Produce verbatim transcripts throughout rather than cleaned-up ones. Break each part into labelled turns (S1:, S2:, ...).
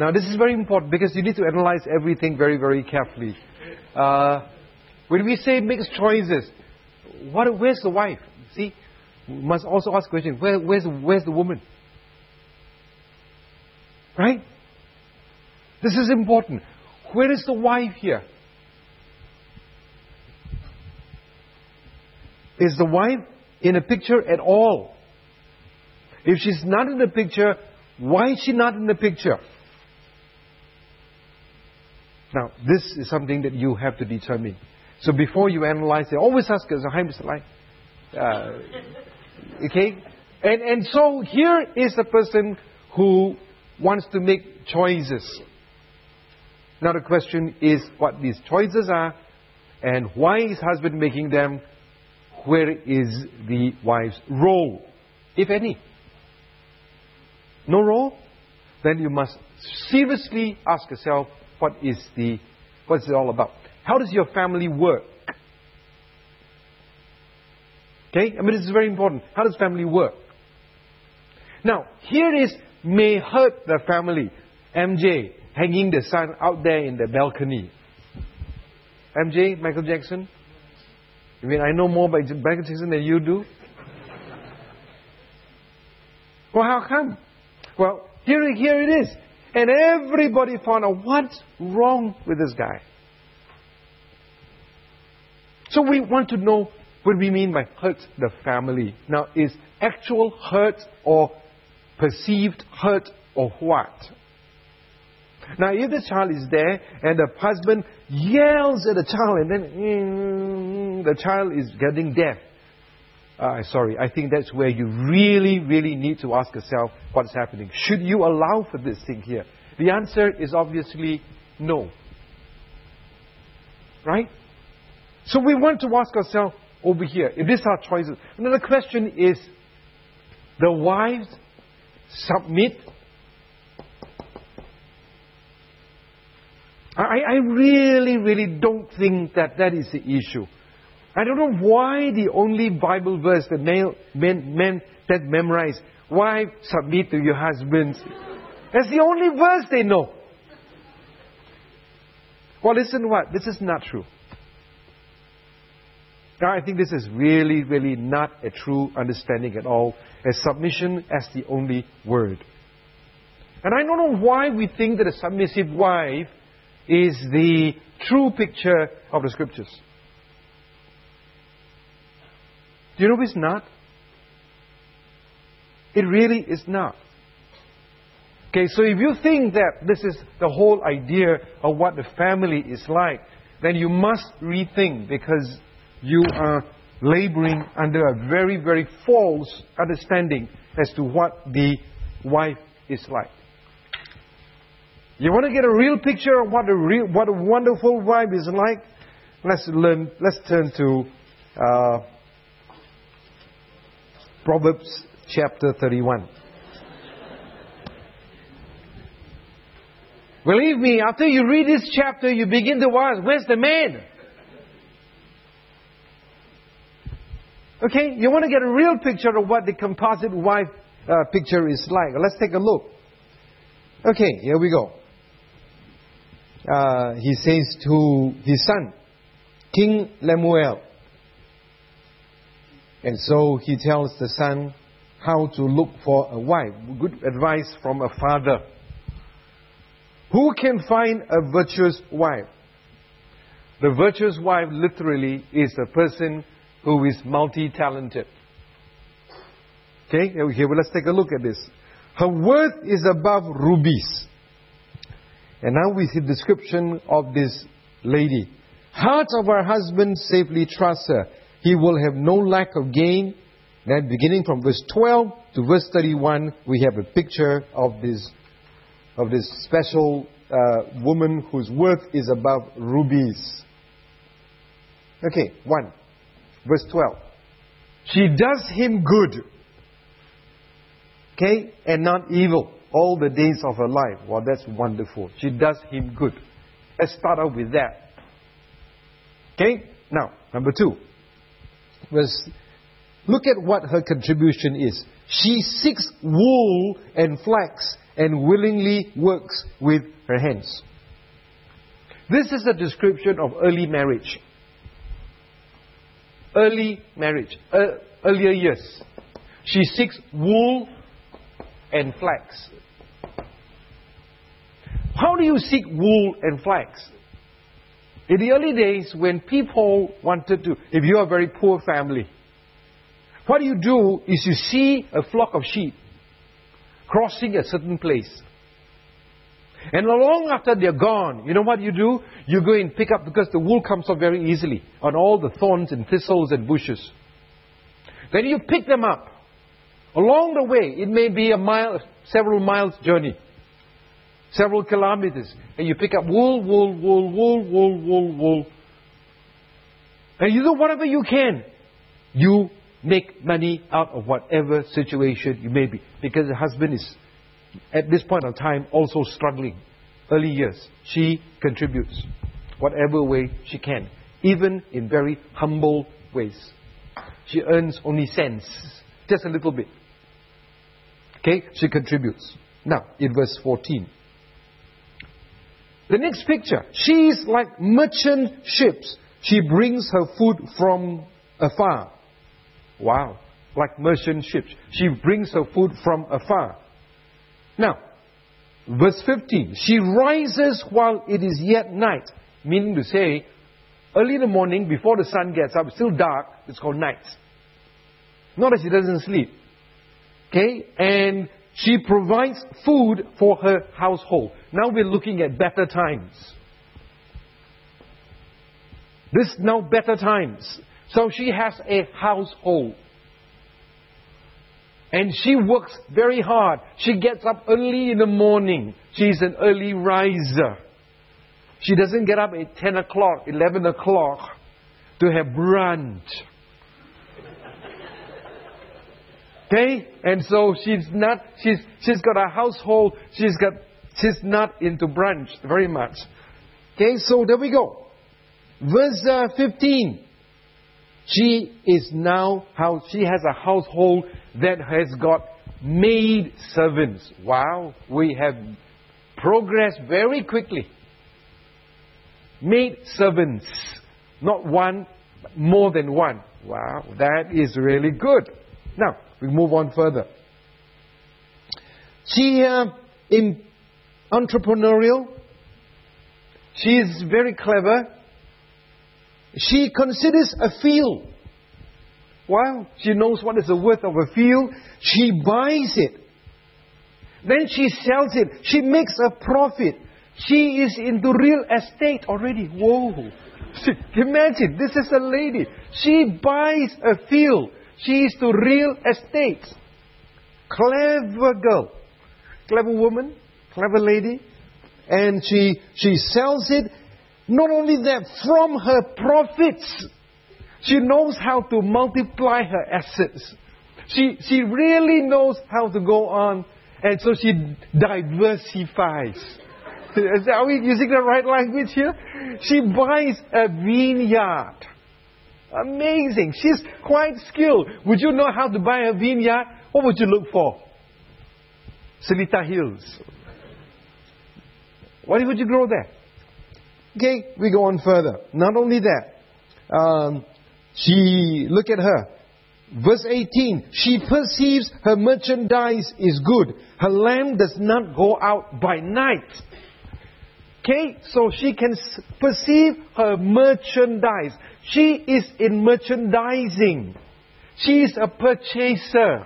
S1: Now this is very important because you need to analyze everything very, very carefully. Uh, when we say makes choices, what, where's the wife? See, we must also ask the question, where, where's, where's the woman? Right? This is important. Where is the wife here? Is the wife in a picture at all? If she's not in the picture, why is she not in the picture? Now, this is something that you have to determine. So before you analyze it, always ask us, hi, Mister Lai. Uh, okay? And, and so here is the person who wants to make choices. Now the question is what these choices are and why is husband making them? Where is the wife's role, if any? No role? Then you must seriously ask yourself, what is the, what's it all about? How does your family work? Okay? I mean, this is very important. How does family work? Now, here is may hurt the family. M J hanging the son out there in the balcony. M J, Michael Jackson? I mean, I know more about Michael Jackson than you do. Well, how come? Well, here, here it is. And everybody found out what's wrong with this guy. So we want to know what we mean by hurt the family. Now, is actual hurt or perceived hurt or what? Now, if the child is there and the husband yells at the child and then mm, the child is getting deaf. Uh, sorry, I think that's where you really, really need to ask yourself what's happening. Should you allow for this thing here? The answer is obviously no. Right? So we want to ask ourselves over here, if these are choices. Another question is, the wives submit. I, I really, really don't think that that is the issue. I don't know why the only Bible verse that male, men, men that memorize, wife, submit to your husbands. That's the only verse they know. Well, listen what? This is not true. Now, I think this is really, really not a true understanding at all, as submission as the only word. And I don't know why we think that a submissive wife is the true picture of the Scriptures. Do you know it's not? It really is not. Okay, so if you think that this is the whole idea of what the family is like, then you must rethink, because you are laboring under a very, very false understanding as to what the wife is like. You want to get a real picture of what a real, what a wonderful wife is like? Let's learn. Let's turn to uh, Proverbs chapter thirty-one. Believe me, after you read this chapter, you begin to ask, where's the man? Okay, you want to get a real picture of what the composite wife uh, picture is like. Let's take a look. Okay, here we go. Uh, he says to his son, King Lemuel. And so he tells the son how to look for a wife. Good advice from a father. Who can find a virtuous wife? The virtuous wife literally is the person who is multi-talented. Okay, here, let's take a look at this. Her worth is above rubies. And now we see the description of this lady. Heart of her husband safely trusts her. He will have no lack of gain. Then beginning from verse twelve to verse thirty-one, we have a picture of this of this special uh, woman whose worth is above rubies. Okay, one. Verse twelve. She does him good. Okay, and not evil. All the days of her life. Well, that's wonderful. She does him good. Let's start out with that. Okay? Now, number two. Verse Look at what her contribution is. She seeks wool and flax and willingly works with her hands. This is a description of early marriage. Early marriage. Uh, earlier years. She seeks wool and flax. How do you seek wool and flax? In the early days, when people wanted to, if you're a very poor family, what you do is you see a flock of sheep crossing a certain place. And long after they're gone, you know what you do? You go and pick up, because the wool comes off very easily on all the thorns and thistles and bushes. Then you pick them up. Along the way, it may be a mile, several miles journey. Several kilometers. And you pick up wool, wool, wool, wool, wool, wool, wool. And you do whatever you can. You make money out of whatever situation you may be. Because the husband is, at this point of time, also struggling. Early years. She contributes. Whatever way she can. Even in very humble ways. She earns only cents. Just a little bit. Okay? She contributes. Now, in verse fourteen. The next picture. She is like merchant ships. She brings her food from afar. Wow. Like merchant ships. She brings her food from afar. Now, verse fifteen. She rises while it is yet night. Meaning to say, early in the morning, before the sun gets up, it's still dark, it's called night. Not that she doesn't sleep. Okay? And she provides food for her household. Now we're looking at better times. This now better times. So she has a household. And she works very hard. She gets up early in the morning. She's an early riser. She doesn't get up at ten o'clock, eleven o'clock to have brunch. Okay? And so she's not, she's, she's got a household, she's got, she's not into brunch very much. Okay, so there we go. Verse uh, fifteen. She is now, how she has a household that has got maid servants. Wow, we have progressed very quickly. Maid servants. Not one, but more than one. Wow, that is really good. Now, we move on further. She uh, in entrepreneurial. She is very clever. She considers a field. Wow, she knows what is the worth of a field. She buys it. Then she sells it. She makes a profit. She is into real estate already. Whoa. Imagine, this is a lady. She buys a field. She is to real estate. Clever girl. Clever woman. Clever lady. And she, she sells it. Not only that, from her profits, she knows how to multiply her assets. She, she really knows how to go on. And so she diversifies. Are we using the right language here? She buys a vineyard. Amazing. She's quite skilled. Would you know how to buy a vineyard? What would you look for? Seletar Hills. What would you grow there? Okay, we go on further. Not only that, um, she, look at her. Verse eighteen, she perceives her merchandise is good. Her lamp does not go out by night. Okay, so she can perceive her merchandise. She is in merchandising. She is a purchaser.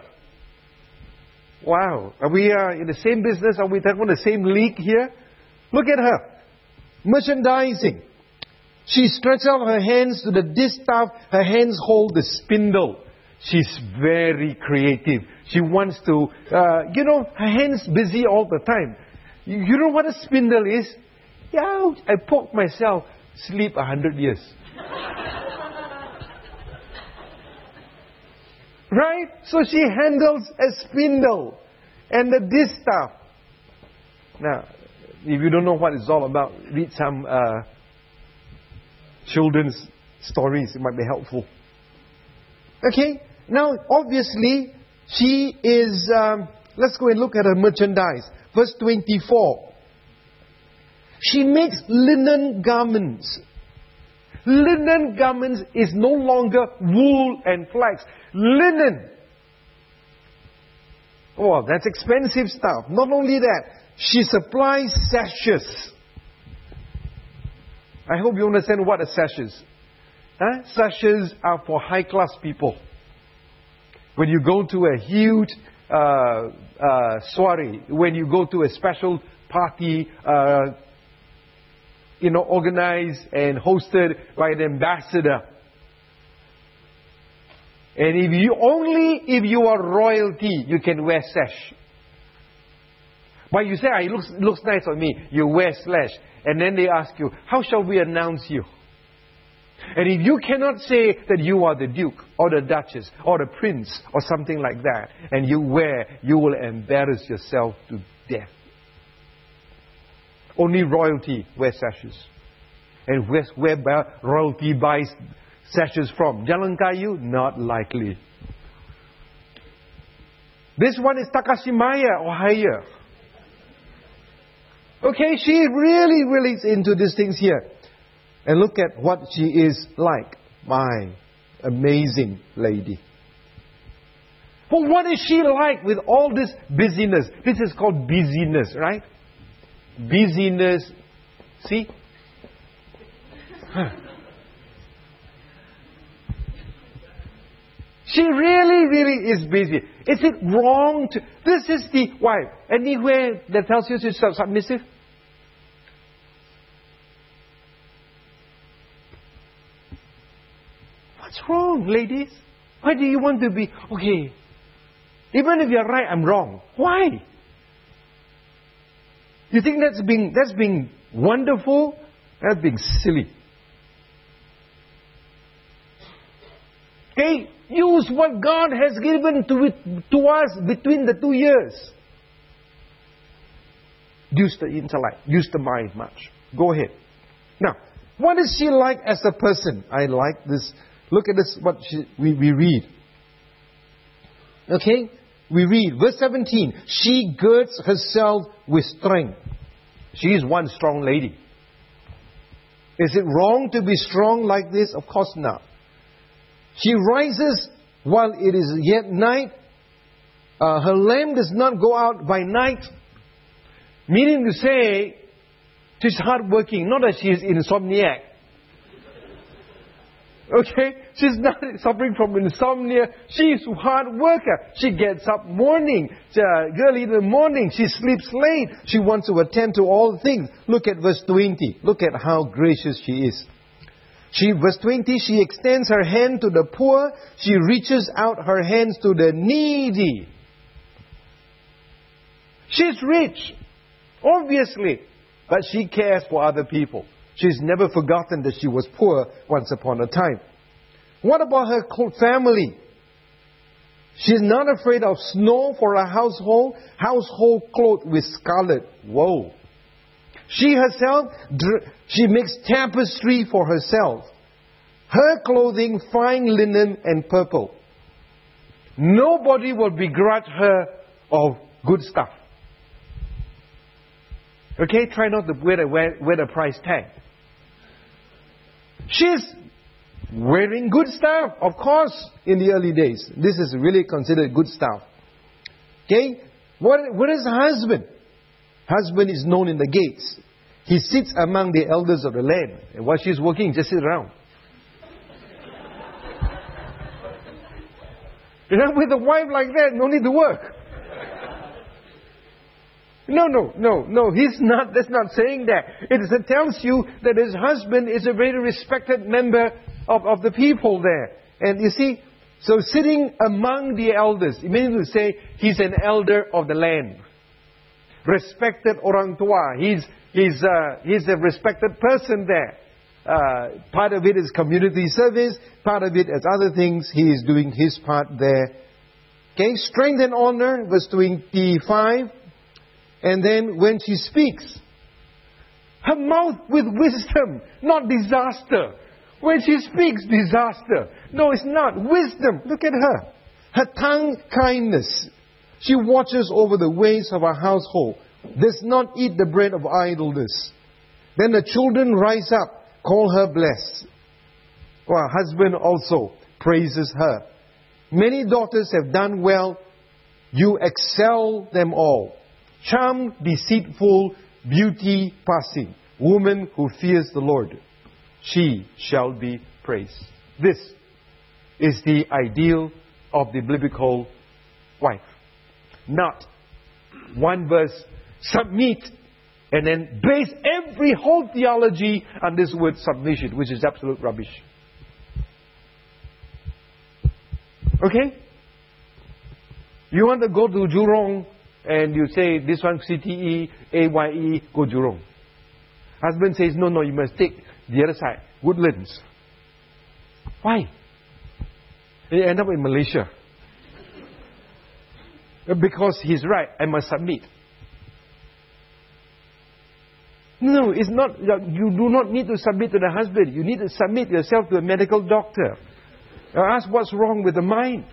S1: Wow, are we uh, in the same business? Are we talking about the same league here? Look at her. Merchandising. She stretches out her hands to the distaff. Her hands hold the spindle. She's very creative. She wants to, uh, you know, her hands busy all the time. You, you know what a spindle is? Yeah, I poke myself, sleep a hundred years. Right? So she handles a spindle and the distaff. Now, if you don't know what it's all about, read some uh, children's stories. It might be helpful. Okay? Now, obviously, she is, um, let's go and look at her merchandise. Verse twenty-four. She makes linen garments. Linen garments is no longer wool and flax. Linen. Oh, that's expensive stuff. Not only that, she supplies sashes. I hope you understand what a sash is. Huh? Sashes are for high-class people. When you go to a huge uh, uh, soiree, when you go to a special party, uh, you know, organized and hosted by an ambassador. And if you only if you are royalty, you can wear sash. But you say, ah, it looks, it looks nice on me. You wear slash. And then they ask you, how shall we announce you? And if you cannot say that you are the Duke or the Duchess or the Prince or something like that, and you wear, you will embarrass yourself to death. Only royalty wears sashes. And where, where royalty buys sashes from? Jalan Kayu? Not likely. This one is Takashimaya or higher. Okay, she really, really is into these things here. And look at what she is like. My amazing lady. But what is she like with all this busyness? This is called busyness, right? Busyness. See? Huh. She really, really is busy. Is it wrong to... This is the wife. Anywhere that tells you she's submissive? What's wrong, ladies? Why do you want to be... Okay, even if you're right, I'm wrong. Why? You think that's being, that's being wonderful? That's being silly. Okay, use what God has given to, it, to us between the two years. Use the intellect, use the mind much. Go ahead. Now, what is she like as a person? I like this. Look at this, what she, we, we read. Okay, we read, verse seventeen. She girds herself with strength. She is one strong lady. Is it wrong to be strong like this? Of course not. She rises while it is yet night. Uh, her lamp does not go out by night. Meaning to say, she's hardworking. Not that she is insomniac. Okay? She's not suffering from insomnia. She's a hard worker. She gets up morning, uh, early in the morning. She sleeps late. She wants to attend to all things. Look at verse twenty. Look at how gracious she is. She, verse twenty, she extends her hand to the poor. She reaches out her hands to the needy. She's rich, obviously, but she cares for other people. She's never forgotten that she was poor once upon a time. What about her family? She's not afraid of snow for a household, household clothed with scarlet. Whoa. She herself, she makes tapestry for herself. Her clothing, fine linen and purple. Nobody will begrudge her of good stuff. Okay, try not to wear the, wear, wear the price tag. She's wearing good stuff, of course, in the early days. This is really considered good stuff. Okay, what, what is her husband? Husband is known in the gates. He sits among the elders of the land. And while she's working, just sit around. You know, with a wife like that, no need to work. No, no, no, no. He's not, that's not saying that. It, is, it tells you that his husband is a very respected member of, of the people there. And you see, so sitting among the elders, it means to say he's an elder of the land. Respected orang tua. He's, he's, uh, he's a respected person there. Uh, part of it is community service. Part of it is other things. He is doing his part there. Okay, strength and honor, verse twenty-five. And then when she speaks, her mouth with wisdom, not disaster. When she speaks, disaster. No, it's not. Wisdom. Look at her. Her tongue kindness. She watches over the ways of her household. Does not eat the bread of idleness. Then the children rise up, call her blessed. Well, her husband also praises her. Many daughters have done well. You excel them all. Charm deceitful, beauty passing. Woman who fears the Lord, she shall be praised. This is the ideal of the biblical wife. Not one verse, submit, and then base every whole theology on this word submission, which is absolute rubbish. Okay? You want to go to Jurong and you say this one C T E, A Y E, go Jurong. Husband says, no, no, you must take the other side, Woodlands. Why? You end up in Malaysia. Because he's right, I must submit. No, it's not. You do not need to submit to the husband. You need to submit yourself to a medical doctor. Ask what's wrong with the mind.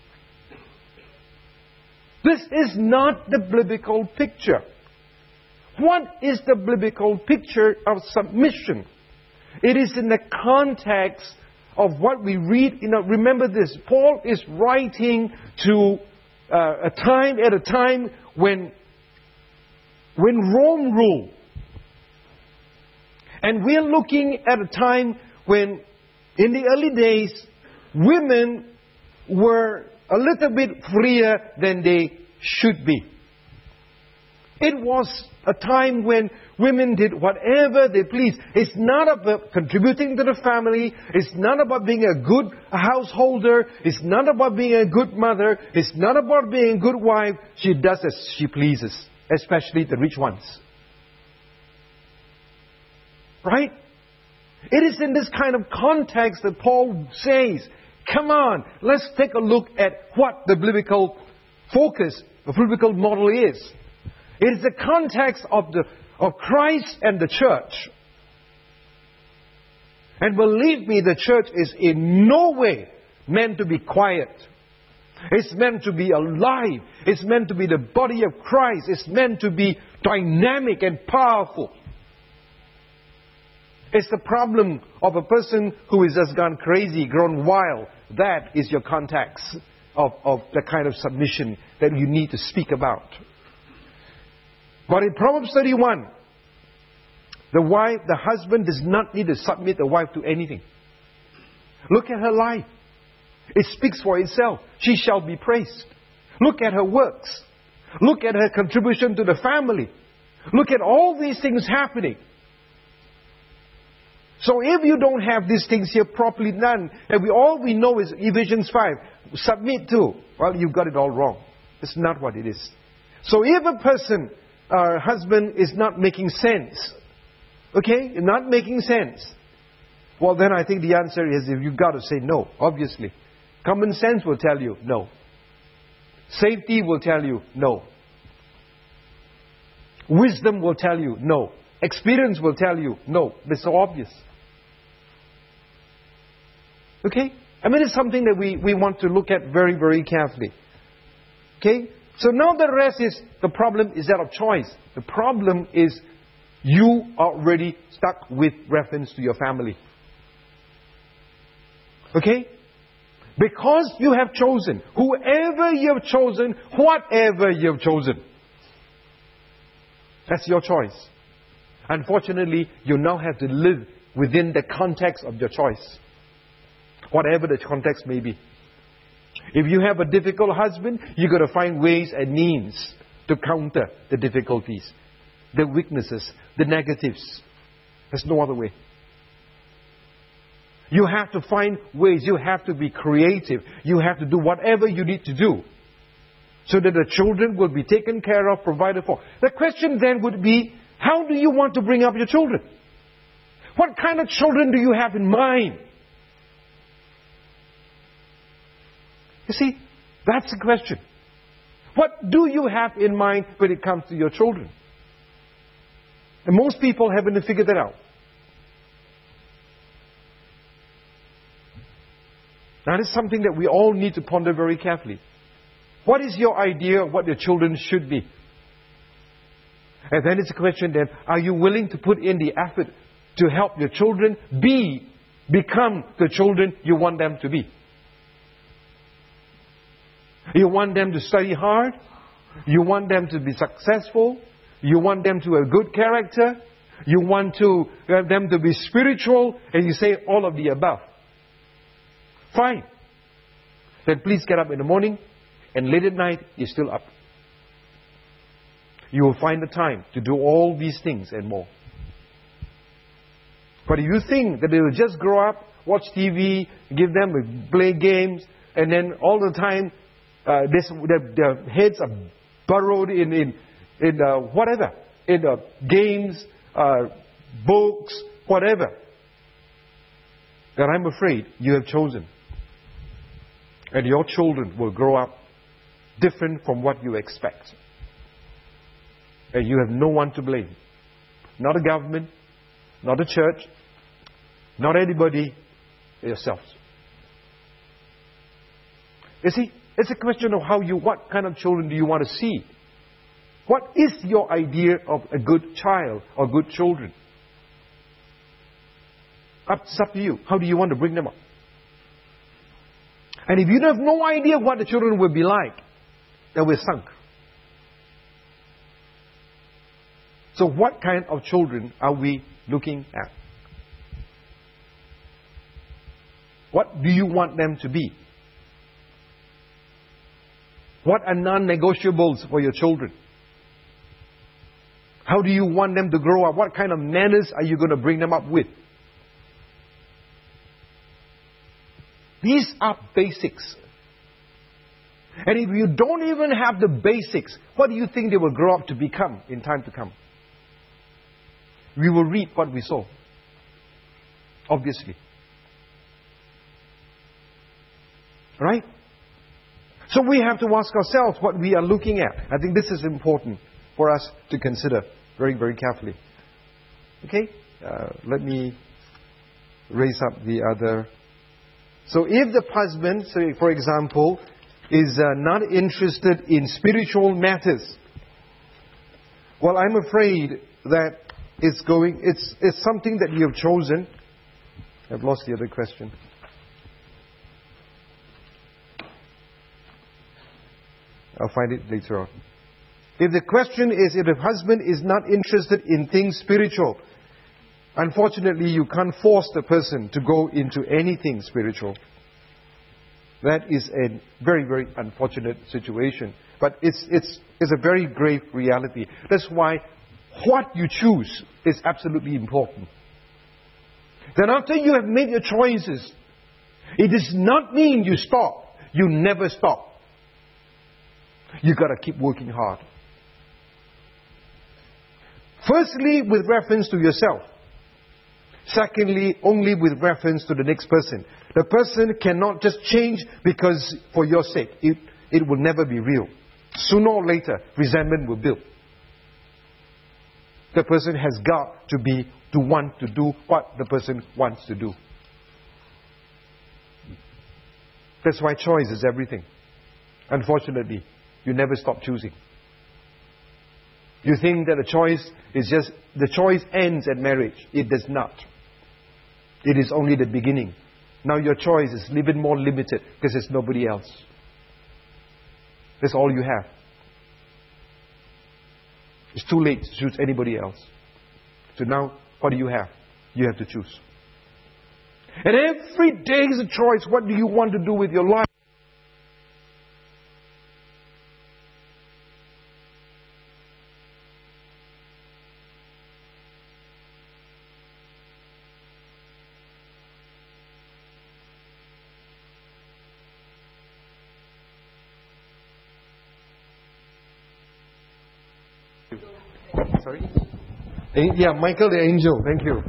S1: This is not the biblical picture. What is the biblical picture of submission? It is in the context of what we read. You know, remember this. Paul is writing to uh, a time at a time when when Rome ruled. And we're looking at a time when, in the early days, women were a little bit freer than they should be. It was a time when women did whatever they pleased. It's not about contributing to the family. It's not about being a good householder. It's not about being a good mother. It's not about being a good wife. She does as she pleases, especially the rich ones. Right? It is in this kind of context that Paul says, come on, let's take a look at what the biblical focus, the biblical model is. It is the context of the of Christ and the church. And believe me, the church is in no way meant to be quiet. It's meant to be alive. It's meant to be the body of Christ. It's meant to be dynamic and powerful. It's the problem of a person who has just gone crazy, grown wild. That is your context of, of the kind of submission that you need to speak about. But in Proverbs thirty-one, the wife, the husband does not need to submit the wife to anything. Look at her life. It speaks for itself. She shall be praised. Look at her works. Look at her contribution to the family. Look at all these things happening. So if you don't have these things here properly done, and we all we know is Ephesians five, submit to, well, you've got it all wrong. It's not what it is. So if a person, uh, husband, is not making sense, okay, not making sense, well, then I think the answer is if you've got to say no, obviously. Common sense will tell you no. Safety will tell you no. Wisdom will tell you no. Experience will tell you no. It's so obvious. Okay? I mean, it's something that we, we want to look at very, very carefully. Okay? So now the rest is, the problem is that of choice. The problem is you are already stuck with reference to your family. Okay? Because you have chosen, whoever you have chosen, whatever you have chosen. That's your choice. Unfortunately, you now have to live within the context of your choice. Whatever the context may be. If you have a difficult husband, you've got to find ways and means to counter the difficulties, the weaknesses, the negatives. There's no other way. You have to find ways. You have to be creative. You have to do whatever you need to do so that the children will be taken care of, provided for. The question then would be, how do you want to bring up your children? What kind of children do you have in mind? You see, that's the question. What do you have in mind when it comes to your children? And most people haven't figured that out. Now, this is something that we all need to ponder very carefully. What is your idea of what your children should be? And then it's a question then, are you willing to put in the effort to help your children be, become the children you want them to be? You want them to study hard? You want them to be successful? You want them to have good character? You want to have them to be spiritual? And you say all of the above. Fine. Then please get up in the morning, and late at night you're still up. You will find the time to do all these things and more. But if you think that they will just grow up, watch T V, give them play games, and then all the time uh, this, their, their heads are burrowed in in, in uh, whatever, in uh, games, uh, books, whatever, then I'm afraid you have chosen. And your children will grow up different from what you expect. And you have no one to blame. Not the government, not the church, not anybody, yourselves. You see, it's a question of how you, what kind of children do you want to see? What is your idea of a good child or good children? Up, it's up to you. How do you want to bring them up? And if you have no idea what the children will be like, then we're sunk. So what kind of children are we looking at? What do you want them to be? What are non-negotiables for your children? How do you want them to grow up? What kind of manners are you going to bring them up with? These are basics. And if you don't even have the basics, what do you think they will grow up to become in time to come? We will reap what we sow. Obviously. Right? So we have to ask ourselves what we are looking at. I think this is important for us to consider very, very carefully. Okay? Uh, let me raise up the other. So if the husband, say for example, is uh, not interested in spiritual matters, well, I'm afraid that it's going. It's it's something that you have chosen. I've lost the other question. I'll find it later on. If the question is if the husband is not interested in things spiritual, unfortunately you can't force the person to go into anything spiritual. That is a very, very unfortunate situation. But it's, it's, it's a very grave reality. That's why what you choose is absolutely important. Then after you have made your choices, it does not mean you stop. You never stop. You've got to keep working hard. Firstly, with reference to yourself. Secondly, only with reference to the next person. The person cannot just change because for your sake. It, it will never be real. Sooner or later, resentment will build. The person has got to be, to want to do what the person wants to do. That's why choice is everything. Unfortunately, you never stop choosing. You think that the choice is just, the choice ends at marriage. It does not. It is only the beginning. Now your choice is even more limited because there's nobody else. That's all you have. It's too late to choose anybody else. So now, what do you have? You have to choose. And every day is a choice. What do you want to do with your life? Sorry? Yeah, Michael the angel. Thank you.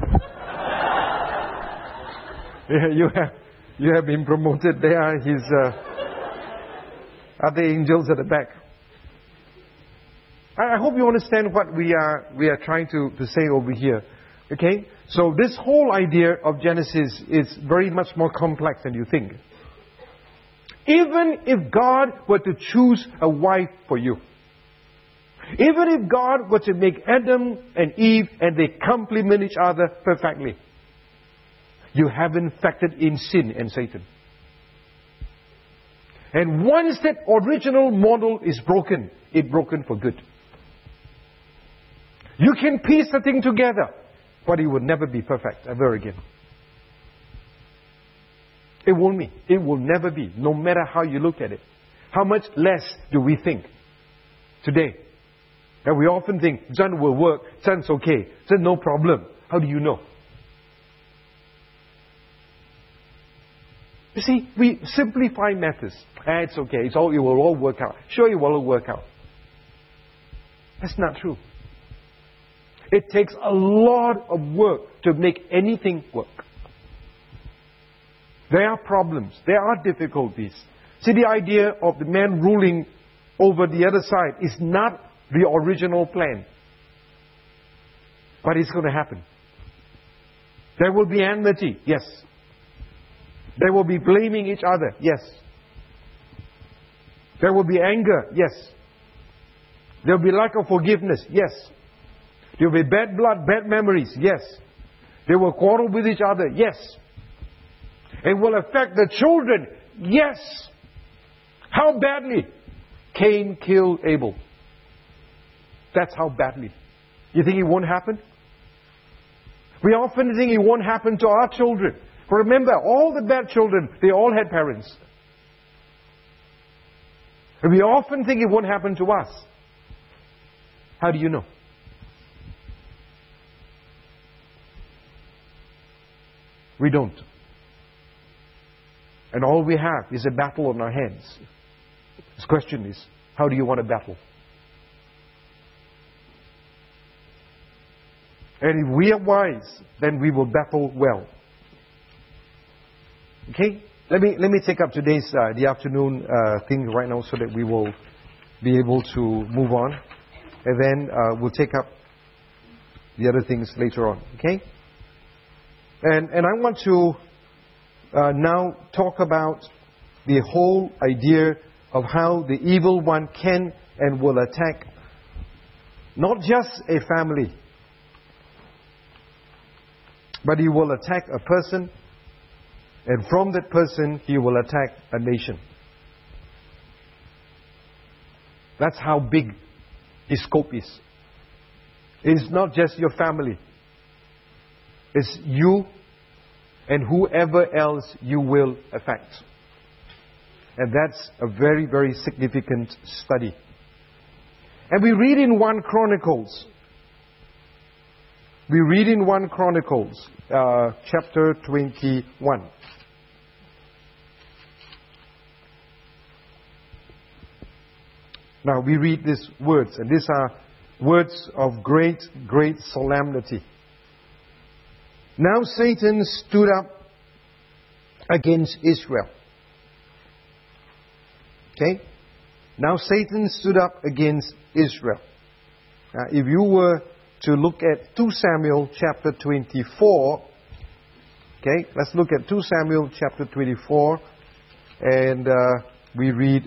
S1: Yeah, you have you have been promoted. There are his uh, other angels at the back. I, I hope you understand what we are we are trying to, to say over here. Okay? So this whole idea of Genesis is very much more complex than you think. Even if God were to choose a wife for you, even if God were to make Adam and Eve and they complement each other perfectly, you haven't factored in sin and Satan. And once that original model is broken, it's broken for good. You can piece the thing together, but it will never be perfect ever again. It won't be. It will never be, no matter how you look at it. How much less do we think today? And we often think, John will work, John's okay, John no problem. How do you know? You see, we simplify matters. Ah, it's okay, it's all, it will all work out. Sure, it will all work out. That's not true. It takes a lot of work to make anything work. There are problems. There are difficulties. See, the idea of the man ruling over the other side is not the original plan. But it's going to happen. There will be enmity, yes. There will be blaming each other, yes. There will be anger, yes. There will be lack of forgiveness, yes. There will be bad blood, bad memories, yes. They will quarrel with each other, yes. It will affect the children, yes. How badly? Cain killed Abel. That's how badly. You think it won't happen? We often think it won't happen to our children. But remember, all the bad children, they all had parents. And we often think it won't happen to us. How do you know? We don't. And all we have is a battle on our hands. The question is, how do you want to battle? And if we are wise, then we will battle well. Okay? Let me let me take up today's uh, the afternoon uh, thing right now so that we will be able to move on. And then uh, we'll take up the other things later on. Okay? And and I want to uh, now talk about the whole idea of how the evil one can and will attack not just a family, but he will attack a person, and from that person he will attack a nation. That's how big his scope is. It's not just your family. It's you and whoever else you will affect. And that's a very, very significant study. And we read in First Chronicles. We read in First Chronicles, uh, chapter twenty-one. Now we read these words, and these are words of great, great solemnity. Now Satan stood up against Israel. Okay? Now Satan stood up against Israel. Now if you were to look at Second Samuel chapter twenty-four, okay, let's look at Second Samuel chapter twenty-four, and uh, we read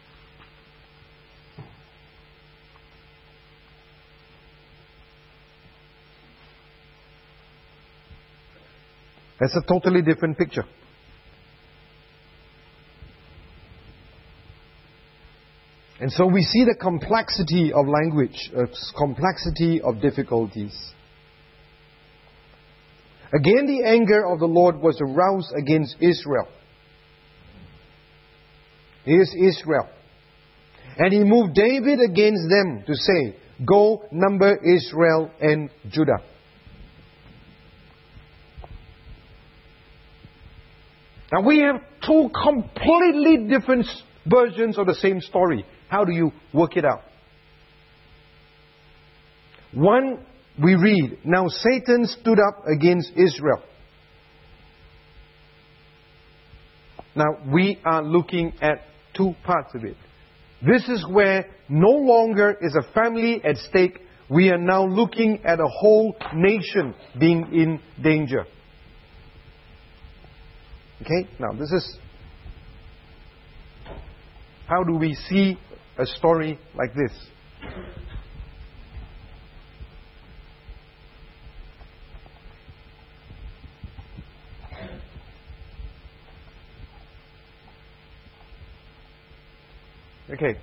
S1: That's a totally different picture. And so we see the complexity of language, uh, complexity of difficulties. Again, the anger of the Lord was aroused against Israel. Here's Israel. And he moved David against them to say, go number Israel and Judah. Now we have two completely different versions of the same story. How do you work it out? One, we read, now Satan stood up against Israel. Now we are looking at two parts of it. This is where no longer is a family at stake. We are now looking at a whole nation being in danger. Okay, now this is how do we see a story like this? Okay.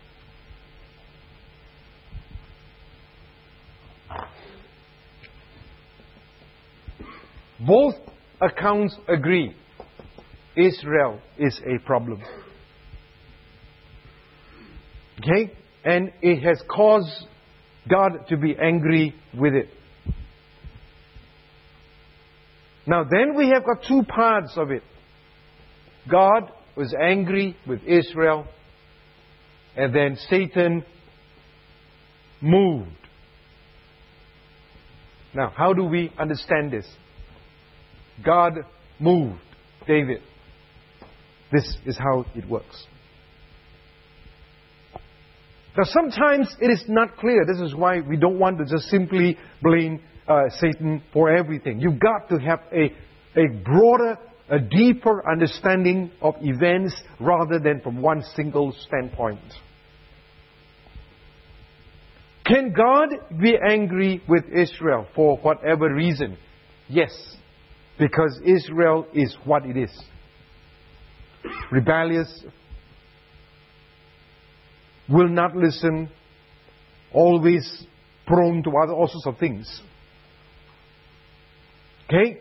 S1: Both accounts agree Israel is a problem. Okay? And it has caused God to be angry with it. Now then we have got two parts of it. God was angry with Israel, and then Satan moved. Now, how do we understand this? God moved David. This is how it works. Now, sometimes it is not clear. This is why we don't want to just simply blame uh, Satan for everything. You've got to have a, a broader, a deeper understanding of events rather than from one single standpoint. Can God be angry with Israel for whatever reason? Yes, because Israel is what it is. Rebellious, will not listen, always prone to other all sorts of things. Okay?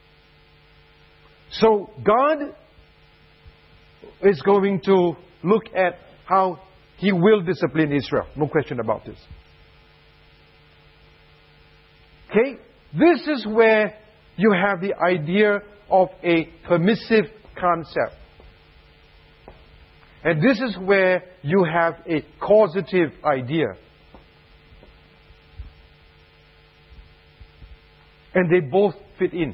S1: So God is going to look at how He will discipline Israel. No question about this. Okay? This is where you have the idea of a permissive concept. And this is where you have a causative idea. And they both fit in.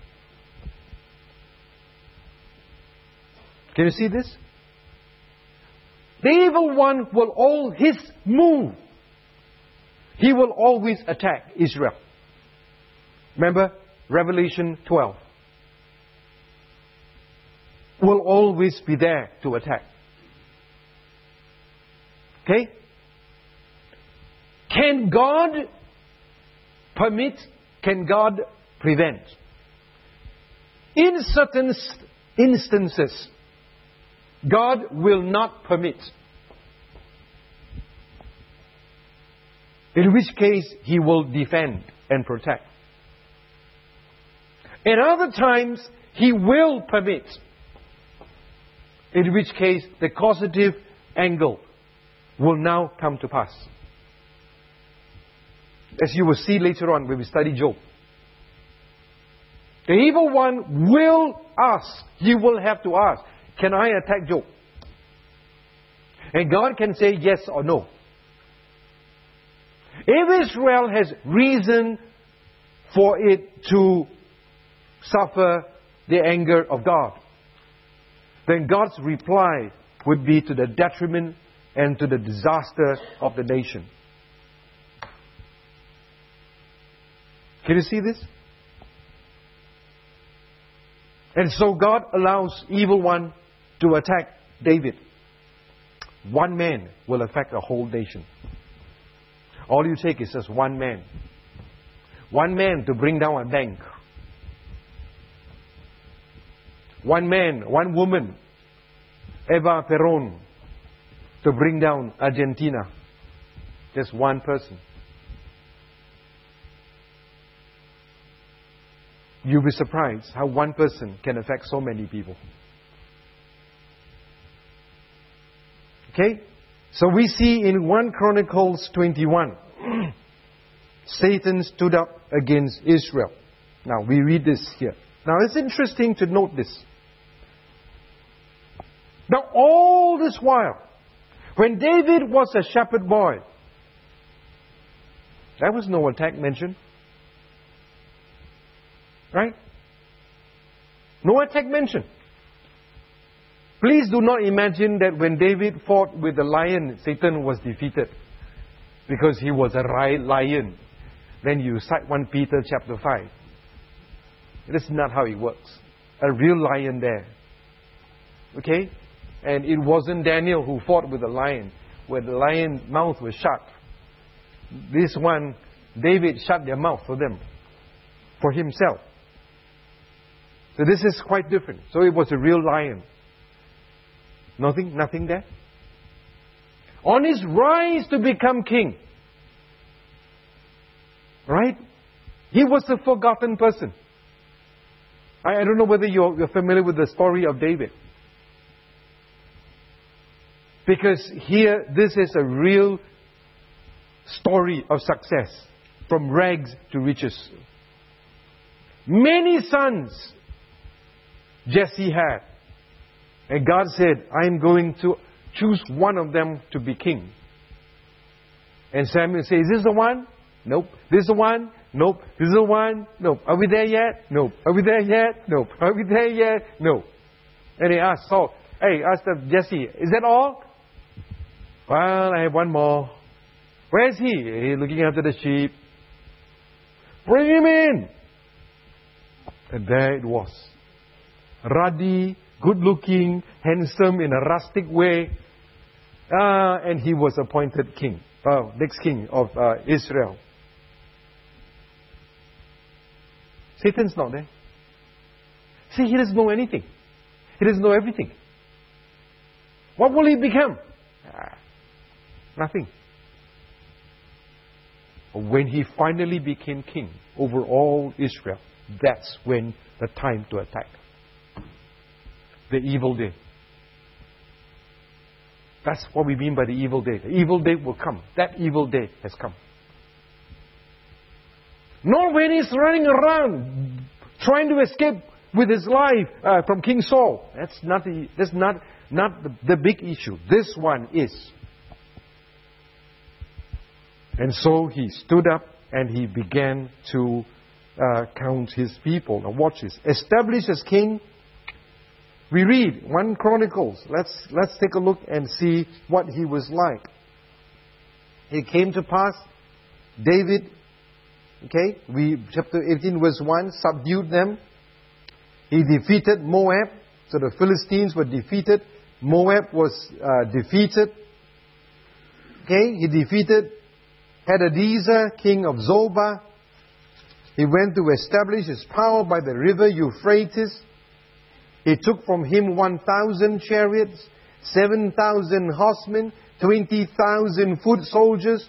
S1: Can you see this? The evil one will all his move. He will always attack Israel. Remember Revelation twelve. Will always be there to attack. Okay? Can God permit? Can God prevent? In certain instances, God will not permit. In which case, He will defend and protect. In other times, He will permit. In which case, the causative angle will now come to pass. As you will see later on when we study Job. The evil one will ask, he will have to ask, can I attack Job? And God can say yes or no. If Israel has reason for it to suffer the anger of God, then God's reply would be to the detriment and to the disaster of the nation. Can you see this? And so God allows evil one to attack David. One man will affect a whole nation. All you take is just one man. One man to bring down a bank. One man, one woman, Eva Perón, to bring down Argentina. Just one person. You'll be surprised how one person can affect so many people. Okay? So we see in First Chronicles twenty-one, Satan stood up against Israel. Now we read this here. Now it's interesting to note this. Now all this while, when David was a shepherd boy, there was no attack mentioned. Right? No attack mentioned. Please do not imagine that when David fought with the lion, Satan was defeated. Because he was a lion. Then you cite First Peter chapter five. It is not how it works. A real lion there. Okay? And it wasn't Daniel who fought with the lion, where the lion's mouth was shut. This one, David shut their mouth for them, for himself. So this is quite different. So it was a real lion. Nothing, nothing there. On his rise to become king, right? He was a forgotten person. I, I don't know whether you're, you're familiar with the story of David. Because here, this is a real story of success. From rags to riches. Many sons Jesse had. And God said, I'm going to choose one of them to be king. And Samuel says, is this the one? Nope. This is the one? Nope. This is the one? Nope. Are we there yet? Nope. Are we there yet? Nope. Are we there yet? No. And he asked Saul, hey, asked Jesse, is that all? Well, I have one more. Where's he? He's looking after the sheep. Bring him in. And there it was. Ruddy, good-looking, handsome in a rustic way. Uh, and he was appointed king. Uh, next king of uh, Israel. Satan's not there. See, he doesn't know anything. He doesn't know everything. What will he become? Ah, nothing. When he finally became king over all Israel, that's when the time to attack. The evil day. That's what we mean by the evil day. The evil day will come. That evil day has come. Not when he's running around trying to escape with his life uh, from King Saul. That's not the, that's not, not the, the big issue. This one is. And so he stood up and he began to uh, count his people. Now watch this. Established as king. We read First Chronicles. Let's let's take a look and see what he was like. It came to pass, David, okay, we chapter eighteen verse one, subdued them. He defeated Moab. So the Philistines were defeated. Moab was uh, defeated. Okay, he defeated Hadadezer, king of Zobah. He went to establish his power by the river Euphrates. He took from him one thousand chariots, seven thousand horsemen, twenty thousand foot soldiers.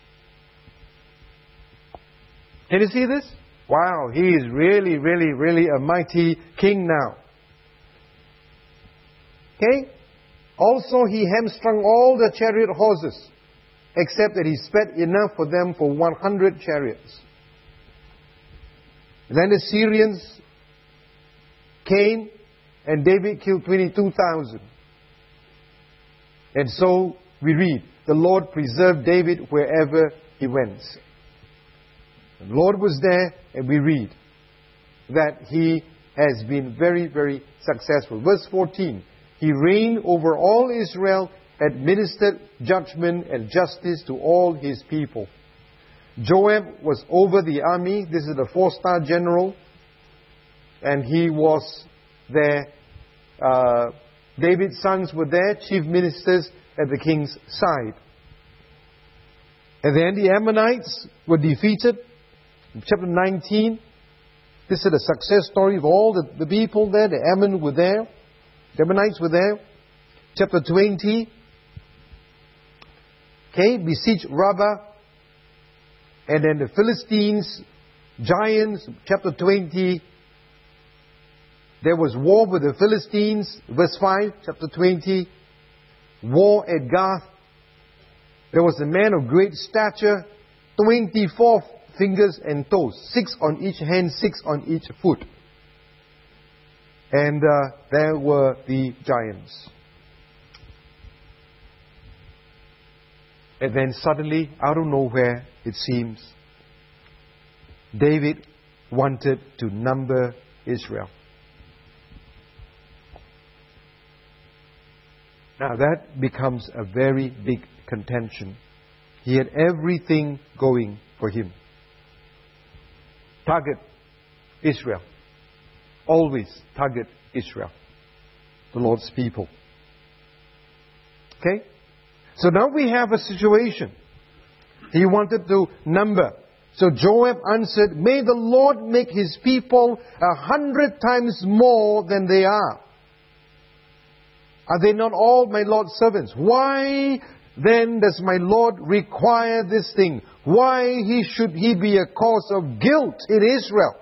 S1: Can you see this? Wow, he is really, really, really a mighty king now. Okay? Also, he hamstrung all the chariot horses, except that he spent enough for them for one hundred chariots. Then the Syrians came, and David killed twenty-two thousand. And so we read, the Lord preserved David wherever he went. The Lord was there, and we read that he has been very, very successful. Verse fourteen, he reigned over all Israel, administered judgment and justice to all his people. Joab was over the army. This is the four-star general. And he was there. Uh, David's sons were there, chief ministers at the king's side. And then the Ammonites were defeated. In chapter nineteen, this is the success story of all the, the people there. The Ammon were there. The Ammonites were there. Chapter twenty, okay, besieged Rabbah. And then the Philistines, giants, chapter twenty, there was war with the Philistines. Verse five, chapter twenty, war at Gath. There was a man of great stature, twenty-four fingers and toes, six on each hand, six on each foot. And uh, there were the giants. And then suddenly, out of nowhere, it seems, David wanted to number Israel. Now that becomes a very big contention. He had everything going for him. Target Israel. Always target Israel, the Lord's people. Okay? So now we have a situation. He wanted to number. So Joab answered, "May the Lord make his people a hundred times more than they are. Are they not all my Lord's servants? Why then does my Lord require this thing? Why he should he be a cause of guilt in Israel?"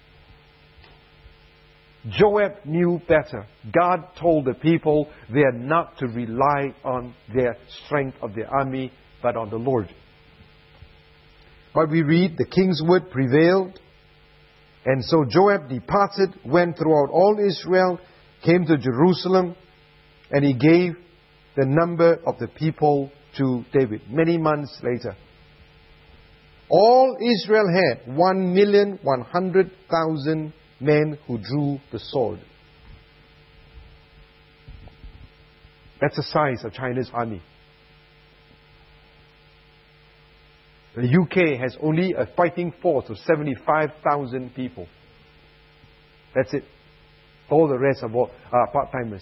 S1: Joab knew better. God told the people they are not to rely on their strength of their army, but on the Lord. But we read, the king's word prevailed. And so Joab departed, went throughout all Israel, came to Jerusalem, and he gave the number of the people to David. Many months later, all Israel had one million one hundred thousand men who drew the sword. That's the size of China's army. The U K has only a fighting force of seventy-five thousand people. That's it. All the rest are uh, part-timers.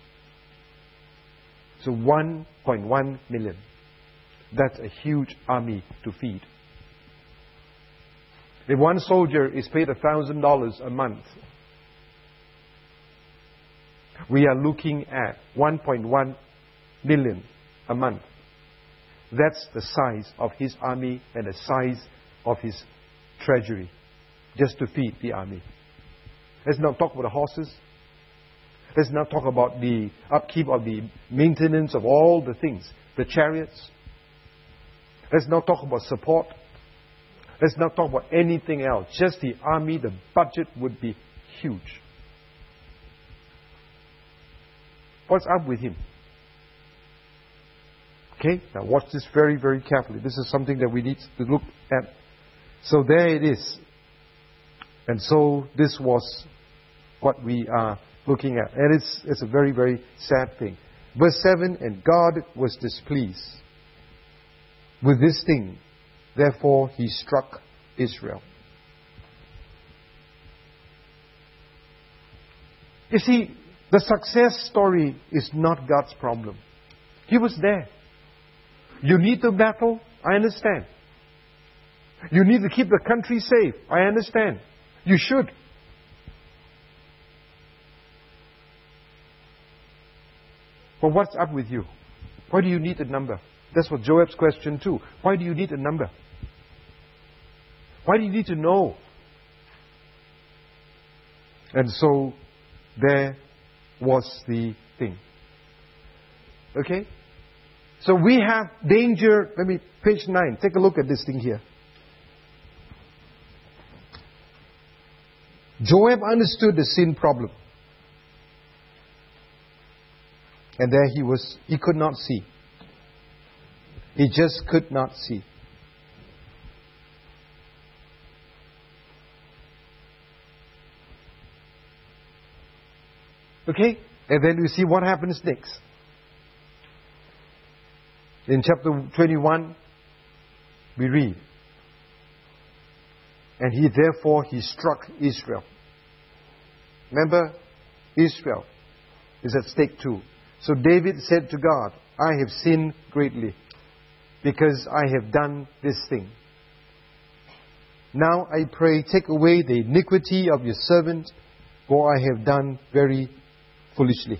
S1: So one point one million. That's a huge army to feed. If one soldier is paid one thousand dollars a month, we are looking at one point one million a month. That's the size of his army and the size of his treasury, just to feed the army. Let's not talk about the horses. Let's not talk about the upkeep of the maintenance of all the things, the chariots. Let's not talk about support. Let's not talk about anything else. Just the army, the budget would be huge. What's up with him? Okay, now watch this very, very carefully. This is something that we need to look at. So there it is. And so this was what we are looking at. And it's, it's a very, very sad thing. Verse seven, and God was displeased with this thing. Therefore he struck Israel. You see, the success story is not God's problem. He was there. You need to battle, I understand. You need to keep the country safe, I understand. You should. But what's up with you? Why do you need a number? That's what Joab's question too. Why do you need a number? Why do you need to know? And so there was the thing. Okay? So we have danger. Let me, page nine. Take a look at this thing here. Joab understood the sin problem. And there he was. He could not see. He just could not see. Okay? And then we see what happens next. In chapter twenty-one, we read, and he therefore he struck Israel. Remember, Israel is at stake too. So David said to God, I have sinned greatly because I have done this thing. Now I pray, take away the iniquity of your servant, for I have done very foolishly.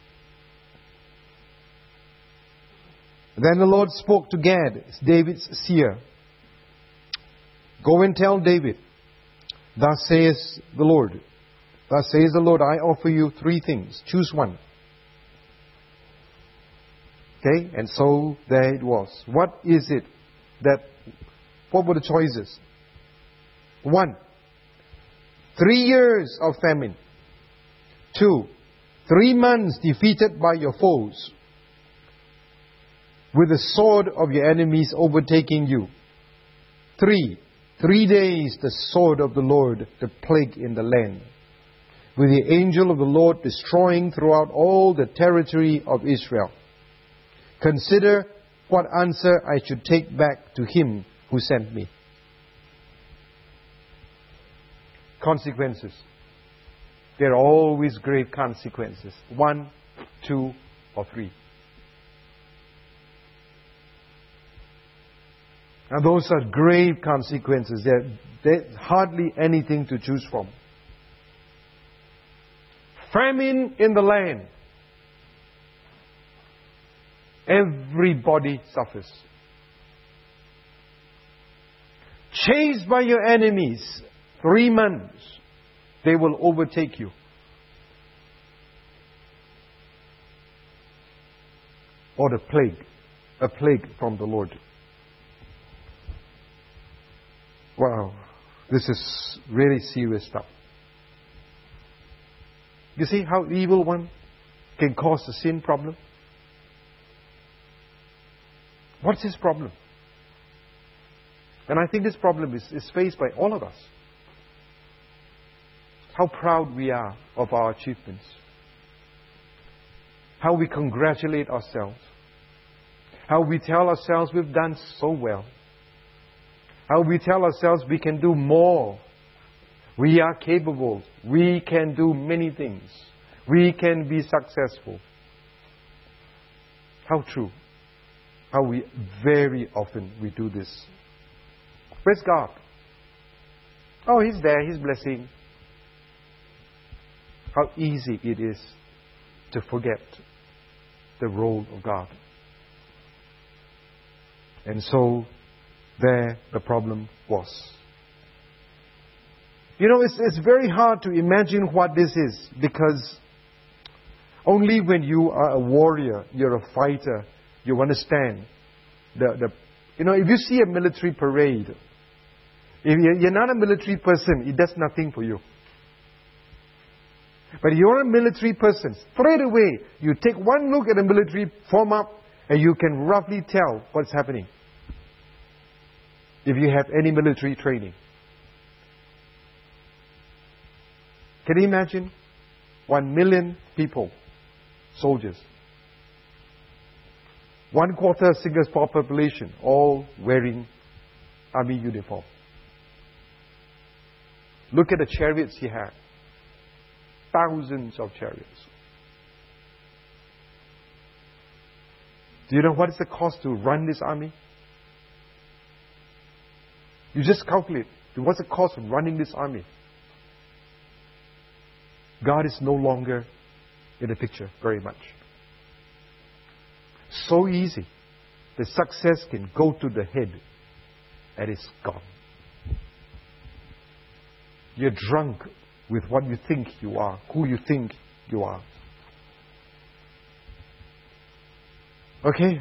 S1: Then the Lord spoke to Gad, David's seer. Go and tell David, thus says the Lord, thus says the Lord, I offer you three things. Choose one. Okay, and so there it was. What is it that, what were the choices? One, three years of famine. Two, three months defeated by your foes, with the sword of your enemies overtaking you. Three, three days the sword of the Lord, the plague in the land, with the angel of the Lord destroying throughout all the territory of Israel. Consider what answer I should take back to him who sent me. Consequences. There are always grave consequences. One, two, or three. And those are grave consequences. There, there's hardly anything to choose from. Famine in the land. Everybody suffers. Chased by your enemies. Three months. They will overtake you. Or the plague. A plague from the Lord. Wow. This is really serious stuff. You see how the evil one can cause a sin problem? What's his problem? And I think this problem is, is faced by all of us. How proud we are of our achievements. How we congratulate ourselves. How we tell ourselves we've done so well. How we tell ourselves we can do more. We are capable. We can do many things. We can be successful. How true. How we very often we do this. Where's God? Oh, He's there. He's blessing. How easy it is to forget the role of God. And so, there the problem was. You know, it's, it's very hard to imagine what this is, because only when you are a warrior, you're a fighter, you understand the, the you know, if you see a military parade, if you're, you're not a military person, it does nothing for you. But you're a military person, straight away, you take one look at a military form up and you can roughly tell what's happening. If you have any military training. Can you imagine? One million people, soldiers. One quarter of Singapore's population, all wearing army uniform. Look at the chariots he had. Thousands of chariots. Do you know what is the cost to run this army? You just calculate. What's the cost of running this army? God is no longer in the picture very much. So easy. The success can go to the head and it's gone. You're drunk with what you think you are, who you think you are. Okay?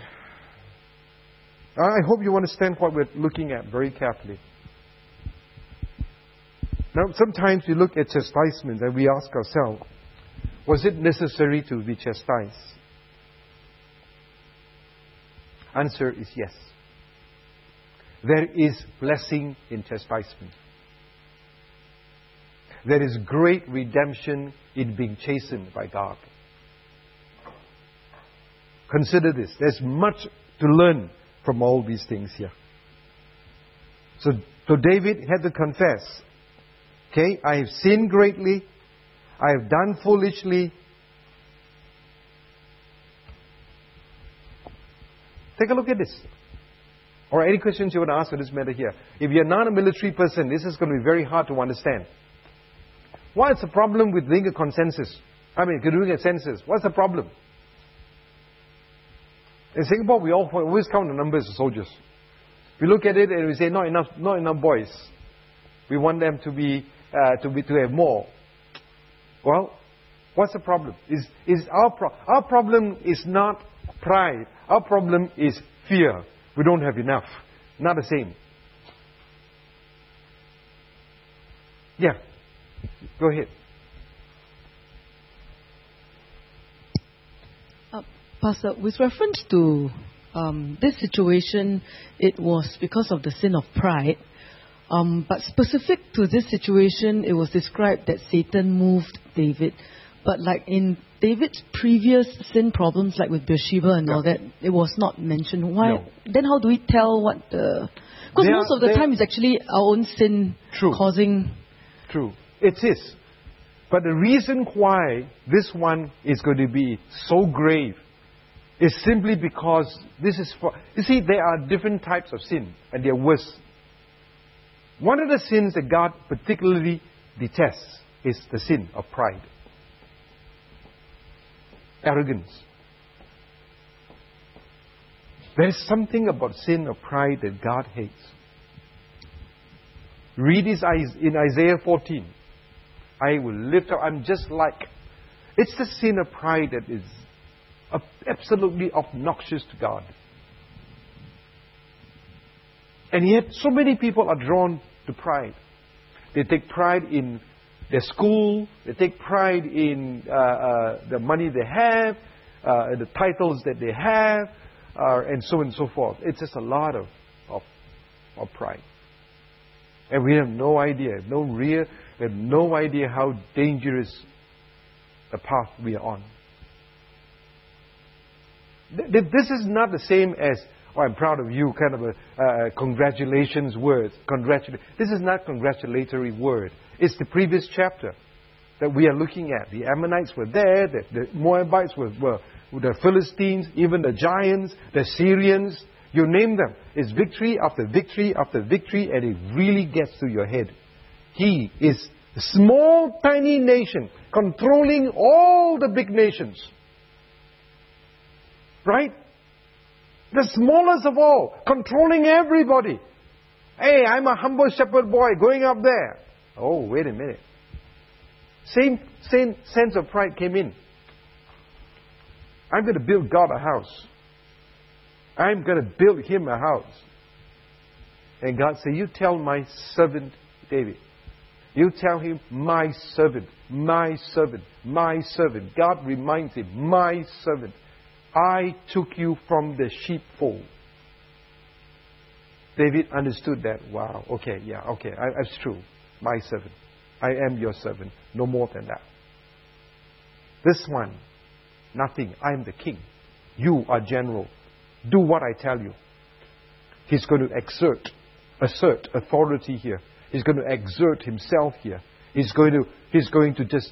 S1: I hope you understand what we're looking at very carefully. Now, sometimes we look at chastisement and we ask ourselves, was it necessary to be chastised? Answer is yes. There is blessing in chastisement. There is great redemption in being chastened by God. Consider this. There's much to learn from all these things here. So, so David had to confess, okay, I have sinned greatly, I have done foolishly. Take a look at this. Or any questions you want to ask on this matter here. If you're not a military person, this is going to be very hard to understand. What's the problem with doing a consensus? I mean, doing a census. What's the problem? In Singapore, we all, always count the numbers of soldiers. We look at it and we say, not enough, not enough boys. We want them to be, uh, to be, to have more. Well, what's the problem? Is is our pro- our problem is not pride. Our problem is fear. We don't have enough. Not the same. Yeah. Go ahead.
S2: Uh, Pastor, with reference to um, this situation, it was because of the sin of pride. Um, but specific to this situation, it was described that Satan moved David. But like in David's previous sin problems, like with Bathsheba and yeah. all that, it was not mentioned. Why? No. Then how do we tell what the... Because most of the time it's actually our own sin True. causing...
S1: True. It is. But the reason why this one is going to be so grave is simply because this is for... You see, there are different types of sin, and they're worse. One of the sins that God particularly detests is the sin of pride. Arrogance. There is something about sin of pride that God hates. Read this in Isaiah fourteen. I will lift up, I'm just like... It's the sin of pride that is absolutely obnoxious to God. And yet, so many people are drawn to pride. They take pride in their school. They take pride in uh, uh, the money they have, uh, the titles that they have, uh, and so on and so forth. It's just a lot of, of, of pride. And we have no idea, no real, we have no idea how dangerous the path we are on. This is not the same as, oh, I'm proud of you, kind of a uh, congratulations word. Congratulate. This is not congratulatory word. It's the previous chapter that we are looking at. The Ammonites were there, the, the Moabites were, were the Philistines, even the giants, the Syrians. You name them. It's victory after victory after victory, and it really gets to your head. He is a small, tiny nation controlling all the big nations. Right? The smallest of all, controlling everybody. Hey, I'm a humble shepherd boy going up there. Oh, wait a minute. Same, same sense of pride came in. I'm going to build God a house. I'm going to build him a house. And God said, you tell my servant David. You tell him, my servant, my servant, my servant. God reminds him, my servant. I took you from the sheepfold. David understood that. Wow, okay, yeah, okay, I, that's true. My servant. I am your servant. No more than that. This one, nothing. I am the king. You are general. Do what I tell you. He's going to exert, assert authority here. He's going to exert himself here. He's going to, he's going to just...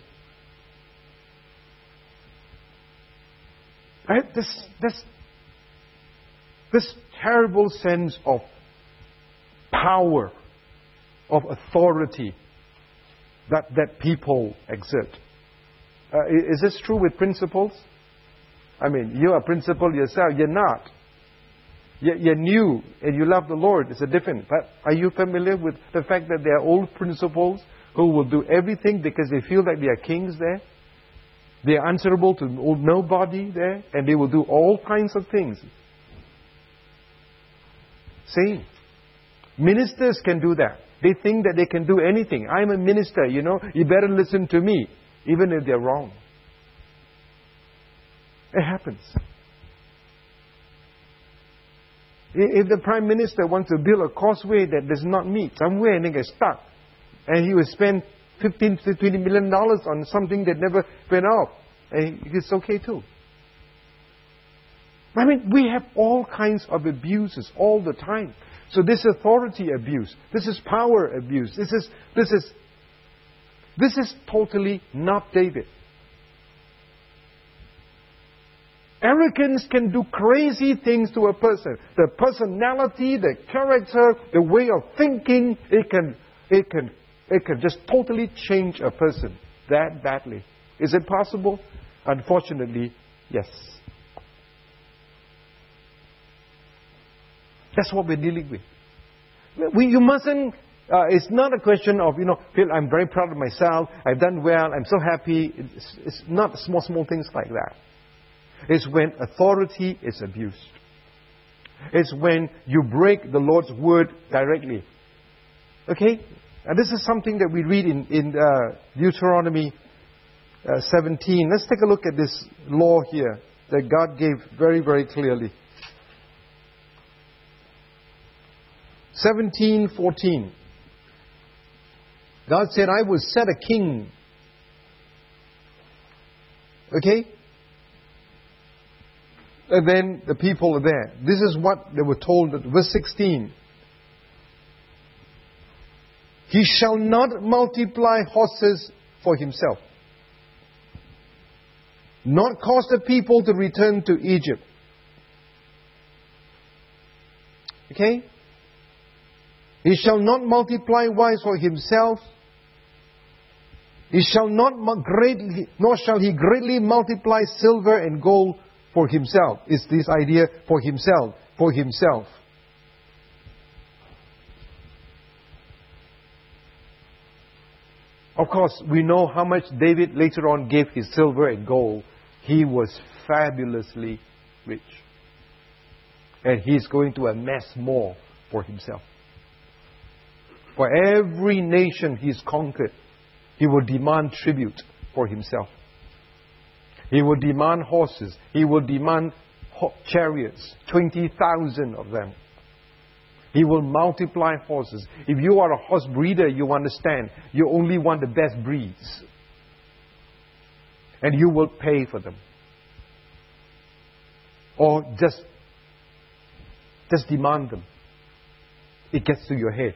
S1: Right? This, this, this terrible sense of power, of authority that, that people exert. Uh, is this true with principals? I mean, you're a principal yourself. You're not. You're, you're new and you love the Lord. It's a different. But are you familiar with the fact that there are old principals who will do everything because they feel like they are kings there? They are answerable to nobody there, and they will do all kinds of things. Same. Ministers can do that. They think that they can do anything. I'm a minister, you know, you better listen to me, even if they're wrong. It happens. If the Prime Minister wants to build a causeway that does not meet somewhere and they get stuck, and he will spend fifteen to twenty million dollars on something that never went off, and it's okay too. I mean, we have all kinds of abuses all the time. So this authority abuse, this is power abuse, this is this is this is totally not David. Arrogance can do crazy things to a person. The personality, the character, the way of thinking, it can it can it can just totally change a person that badly. Is it possible? Unfortunately, yes. That's what we're dealing with. We, you mustn't, uh, it's not a question of, you know, feel I'm very proud of myself, I've done well, I'm so happy. It's, it's not small, small things like that. It's when authority is abused. It's when you break the Lord's word directly. Okay? And this is something that we read in, in uh, Deuteronomy uh, seventeen. Let's take a look at this law here that God gave very, very clearly. seventeen fourteen. God said, I will set a king. Okay? And then the people are there. This is what they were told. Verse sixteen. He shall not multiply horses for himself, not cause the people to return to Egypt. Okay? He shall not multiply wives for himself. He shall not greatly, nor shall he greatly multiply silver and gold for himself. It's this idea for himself, for himself. Of course, we know how much David later on gave his silver and gold. He was fabulously rich. And he's going to amass more for himself. For every nation he's conquered, he will demand tribute for himself. He will demand horses. He will demand chariots, twenty thousand of them. He will multiply horses. If you are a horse breeder, you understand. You only want the best breeds. And you will pay for them. Or just, just demand them. It gets to your head.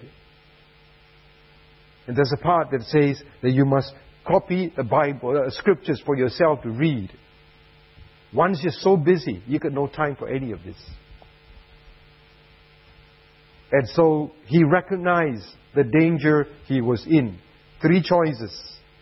S1: And there's a part that says that you must copy the Bible, uh, scriptures for yourself to read. Once you're so busy, you got no time for any of this. And so he recognized the danger he was in. Three choices.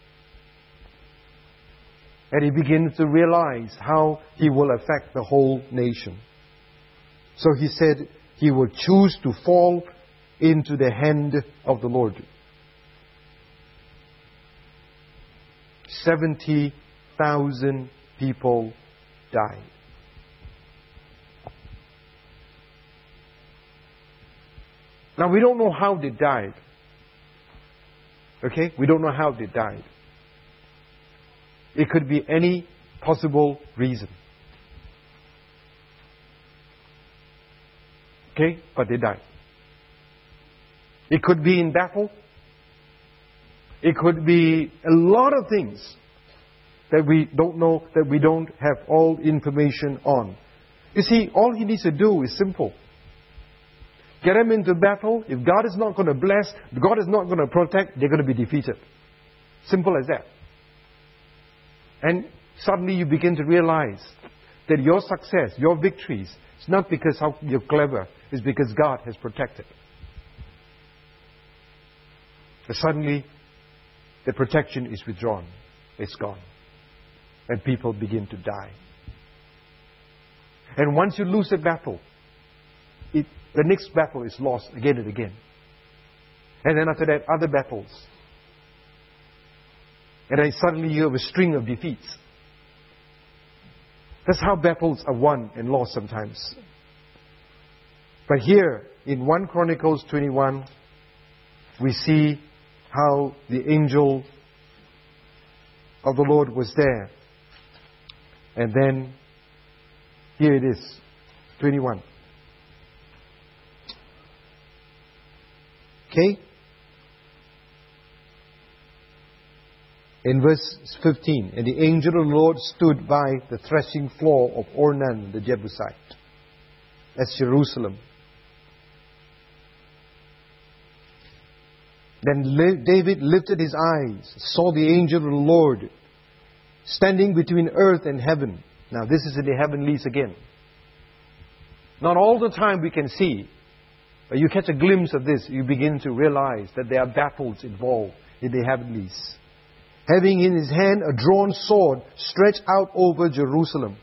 S1: And he begins to realize how he will affect the whole nation. So he said he would choose to fall into the hand of the Lord. seventy thousand people died. Now, we don't know how they died. Okay? We don't know how they died. It could be any possible reason. Okay? But they died. It could be in battle. It could be a lot of things that we don't know, that we don't have all information on. You see, all he needs to do is simple. Get them into battle. If God is not going to bless, God is not going to protect, they're going to be defeated. Simple as that. And suddenly you begin to realize that your success, your victories, it's not because how you're clever, it's because God has protected. But suddenly, the protection is withdrawn. It's gone. And people begin to die. And once you lose a battle, it, the next battle is lost again and again. And then after that, other battles. And then suddenly you have a string of defeats. That's how battles are won and lost sometimes. But here, in First Chronicles twenty-one, we see how the angel of the Lord was there. And then, here it is, twenty-one. Okay? In verse fifteen, and the angel of the Lord stood by the threshing floor of Ornan the Jebusite. That's Jerusalem. Then David lifted his eyes, saw the angel of the Lord standing between earth and heaven. Now this is in the heavenlies again. Not all the time we can see, but you catch a glimpse of this, you begin to realize that there are battles involved in the heavenlies. Having in his hand a drawn sword stretched out over Jerusalem.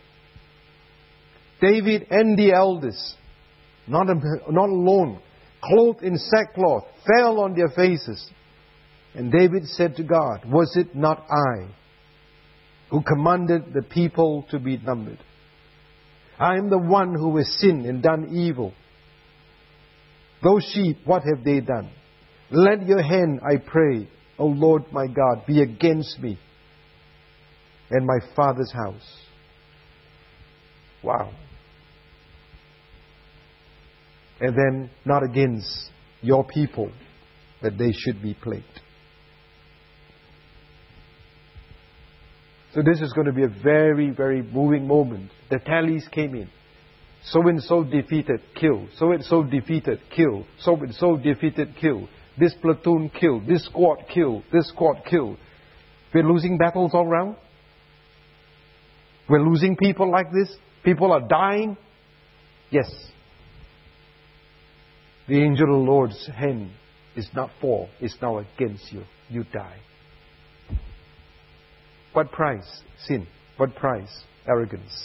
S1: David and the elders, not, not alone, clothed in sackcloth, fell on their faces. And David said to God, was it not I who commanded the people to be numbered? I am the one who has sinned and done evil. Those sheep, what have they done? Let your hand, I pray, O Lord my God, be against me and my father's house. Wow. And then, not against your people, that they should be plagued. So this is going to be a very, very moving moment. The tallies came in. So-and-so defeated, kill. So-and-so defeated, kill. So-and-so defeated, kill. This platoon killed. This squad killed. This squad killed. We're losing battles all around. We're losing people like this. People are dying. Yes. The angel of the Lord's hand is not for, it's now against you. You die. What price? Sin. What price? Arrogance.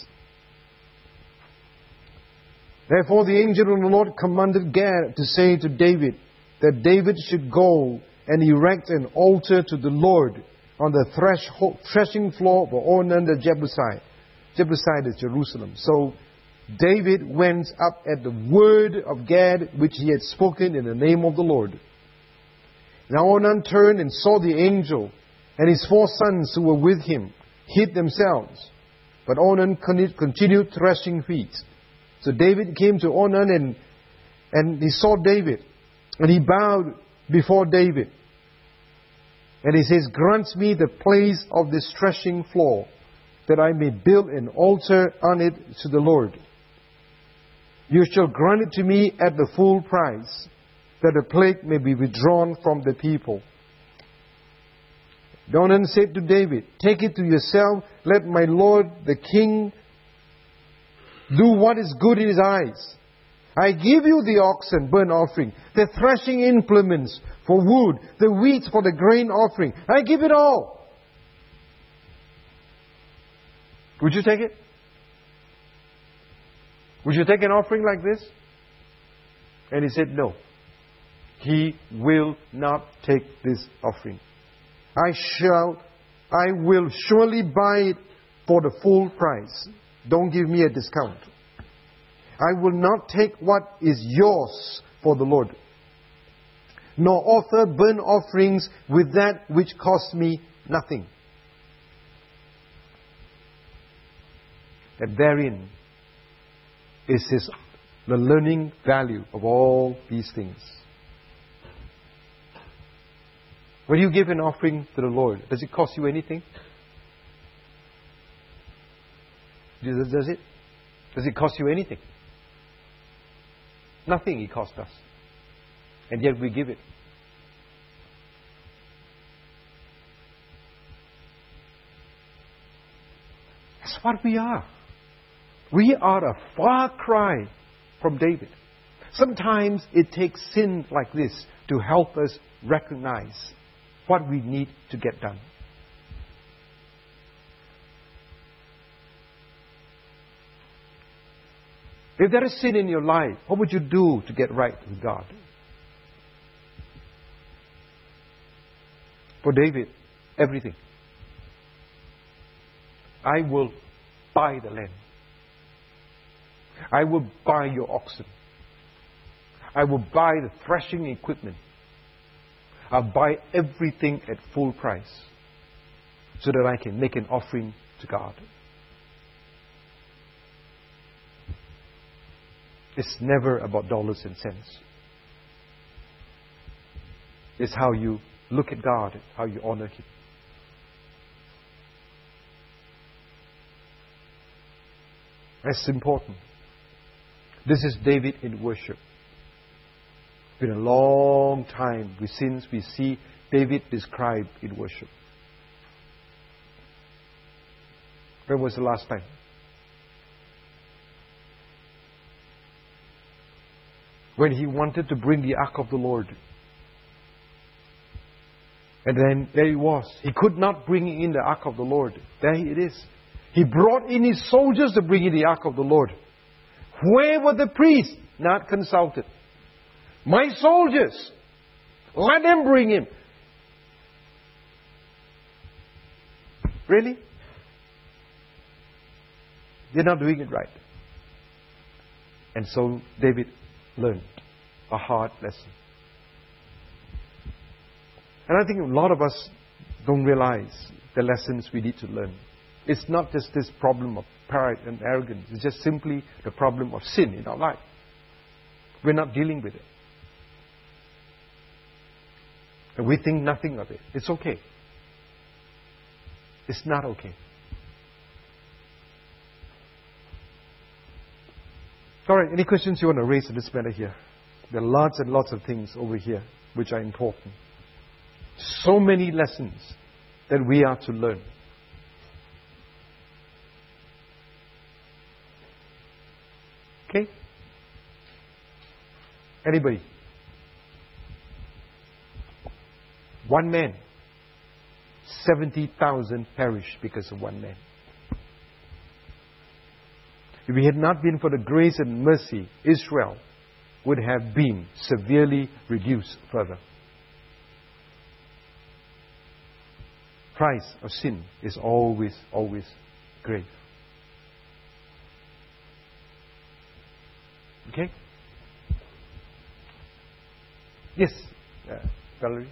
S1: Therefore the angel of the Lord commanded Gad to say to David that David should go and erect an altar to the Lord on the thresh, threshing floor of Ornan the Jebusite. Jebusite is Jerusalem. So David went up at the word of Gad, which he had spoken in the name of the Lord. Now Ornan turned and saw the angel, and his four sons who were with him hid themselves. But Ornan continued threshing wheat. So David came to Ornan, and, and he saw David, and he bowed before David. And he says, grant me the place of this threshing floor, that I may build an altar on it to the Lord. You shall grant it to me at the full price, that the plague may be withdrawn from the people. Ornan said to David, take it to yourself, let my lord the king do what is good in his eyes. I give you the oxen burnt offering, the threshing implements for wood, the wheat for the grain offering. I give it all. Would you take it? Would you take an offering like this? And he said, no. He will not take this offering. I shall, I will surely buy it for the full price. Don't give me a discount. I will not take what is yours for the Lord, nor offer burnt offerings with that which cost me nothing. And therein is his, the learning value of all these things. When you give an offering to the Lord, does it cost you anything? Does it? Does it cost you anything? Nothing it costs us. And yet we give it. That's what we are. We are a far cry from David. Sometimes it takes sin like this to help us recognize what we need to get done. If there is sin in your life, what would you do to get right with God? For David, everything. I will buy the land. I will buy your oxen. I will buy the threshing equipment. I'll buy everything at full price so that I can make an offering to God. It's never about dollars and cents. It's how you look at God, how you honor Him. That's important. This is David in worship. It's been a long time since we see David described in worship. When was the last time? When he wanted to bring the ark of the Lord. And then there he was. He could not bring in the ark of the Lord. There it is. He brought in his soldiers to bring in the ark of the Lord. Where were the priests? Not consulted. My soldiers, let them bring him. Really? They're not doing it right. And so David learned a hard lesson. And I think a lot of us don't realize the lessons we need to learn. It's not just this problem of pride and arrogance. It's just simply the problem of sin in our life. We're not dealing with it. And we think nothing of it. It's okay. It's not okay. All right, any questions you want to raise in this matter here? There are lots and lots of things over here which are important. So many lessons that we are to learn. Okay? Anybody? One man. seventy thousand perished because of one man. If it had not been for the grace and mercy, Israel would have been severely reduced further. Price of sin is always, always grave. Okay? Yes, uh, Valerie?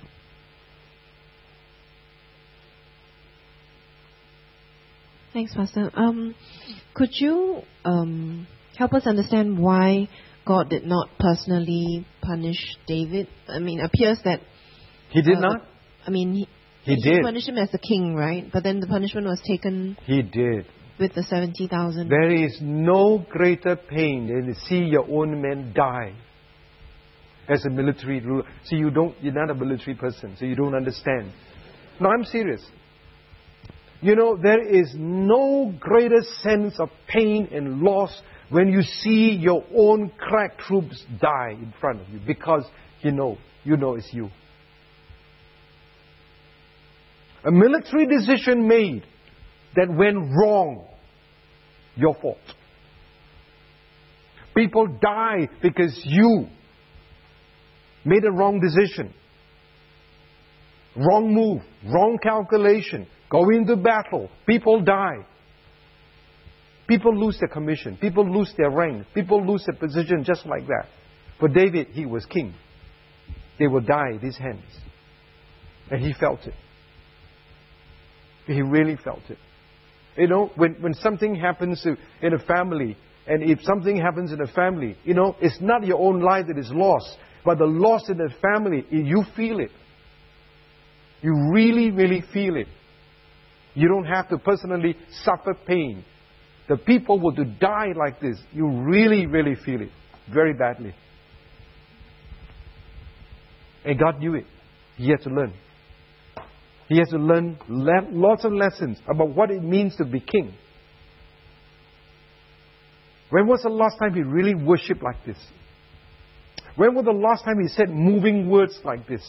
S3: Thanks, Pastor. Um, could you um, help us understand why God did not personally punish David? I mean, it appears that...
S1: He did
S3: uh,
S1: not?
S3: I mean, he,
S1: He
S3: he
S1: did.
S3: punished him as the king, right? But then the punishment was taken
S1: He did.
S3: with the seventy thousand.
S1: There is no greater pain than to see your own men die. As a military ruler. See, you don't, you're not a military person, so you don't understand. No, I'm serious. You know, there is no greater sense of pain and loss when you see your own crack troops die in front of you, because you know, you know it's you. A military decision made that went wrong, your fault. People die because you made a wrong decision. Wrong move, wrong calculation, go into battle, people die. People lose their commission, people lose their rank, people lose their position just like that. For David, he was king. They will die at his hands. And he felt it. He really felt it. You know, when, when something happens to, in a family, and if something happens in a family, you know, it's not your own life that is lost, but the loss in the family, you feel it. You really, really feel it. You don't have to personally suffer pain. The people were to die like this. You really, really feel it. Very badly. And God knew it. He had to learn. He has to learn le- lots of lessons about what it means to be king. When was the last time he really worshipped like this? When was the last time he said moving words like this?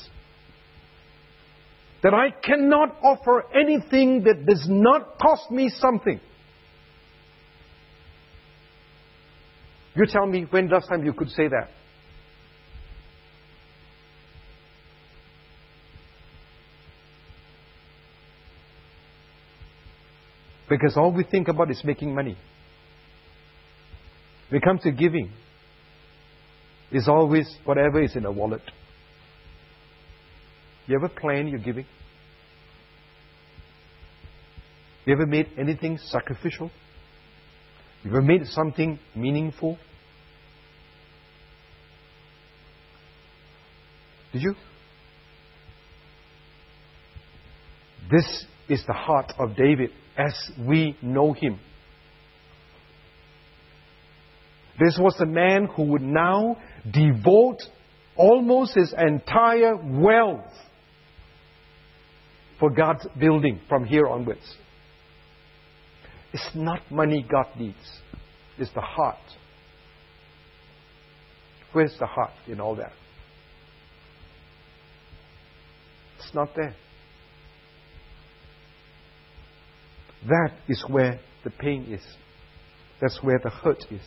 S1: That I cannot offer anything that does not cost me something. You tell me when last time you could say that? Because all we think about is making money. We come to giving. It's always whatever is in a wallet. You ever plan your giving? You ever made anything sacrificial? You ever made something meaningful? Did you? This is the heart of David as we know him. This was the man who would now devote almost his entire wealth for God's building from here onwards. It's not money God needs. It's the heart. Where's the heart in all that? It's not there. That is where the pain is. That's where the hurt is.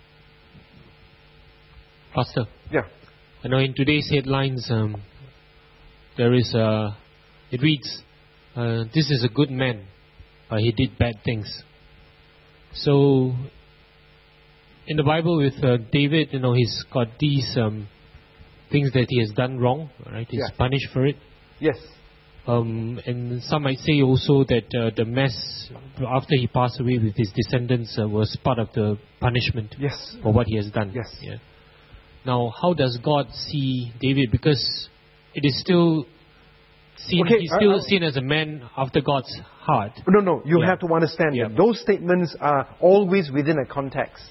S4: Pastor.
S1: Yeah.
S4: I know in today's headlines, um, there is a, it reads, uh, this is a good man, but he did bad things. So, in the Bible with uh, David, you know, he's got these um, things that he has done wrong, right? He's
S1: Yeah.
S4: punished for it.
S1: Yes.
S4: Um, and some might say also that uh, the mess after he passed away with his descendants uh, was part of the punishment
S1: Yes.
S4: for what he has done.
S1: Yes.
S4: Yeah. Now, how does God see David? Because it is still seen,
S1: Okay,
S4: he's still
S1: uh, uh,
S4: seen as a man after God's heart.
S1: No, no. You
S4: Yeah.
S1: have to understand
S4: Yeah.
S1: that those statements are always within a context.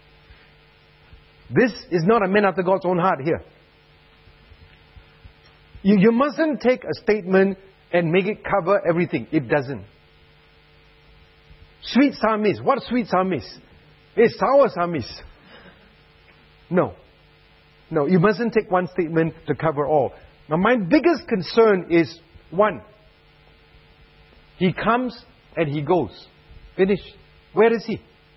S1: This is not a man after God's own heart here. You, you mustn't take a statement and make it cover everything. It doesn't. Sweet psalmist. What sweet psalmist? It's sour psalmist. No. No, you mustn't take one statement to cover all. Now, my biggest concern is one. He comes and he goes. Finished. Where is he?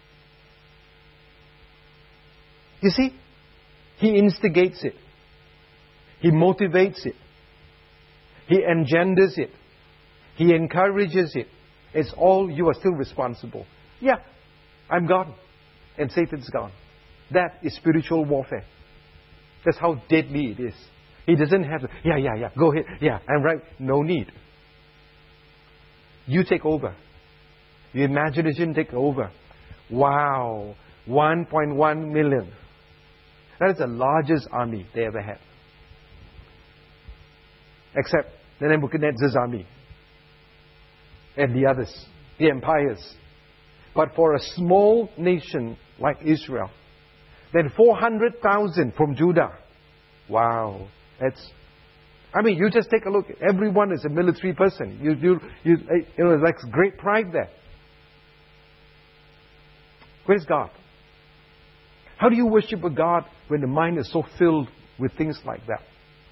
S1: You see? He instigates it. He motivates it. He engenders it. He encourages it. It's all, you are still responsible. Yeah, I'm gone. And Satan's gone. That is spiritual warfare. That's how deadly it is. He doesn't have to, yeah, yeah, yeah, go ahead. Yeah, I'm right. No need. You take over. Your imagination take over. Wow. one point one million. That is the largest army they ever had. Except the Nebuchadnezzar's army. And the others. The empires. But for a small nation like Israel, then four hundred thousand from Judah. Wow. That's, I mean, you just take a look. Everyone is a military person. You, you, you, you know, like great pride there. Where's God? How do you worship a God when the mind is so filled with things like that?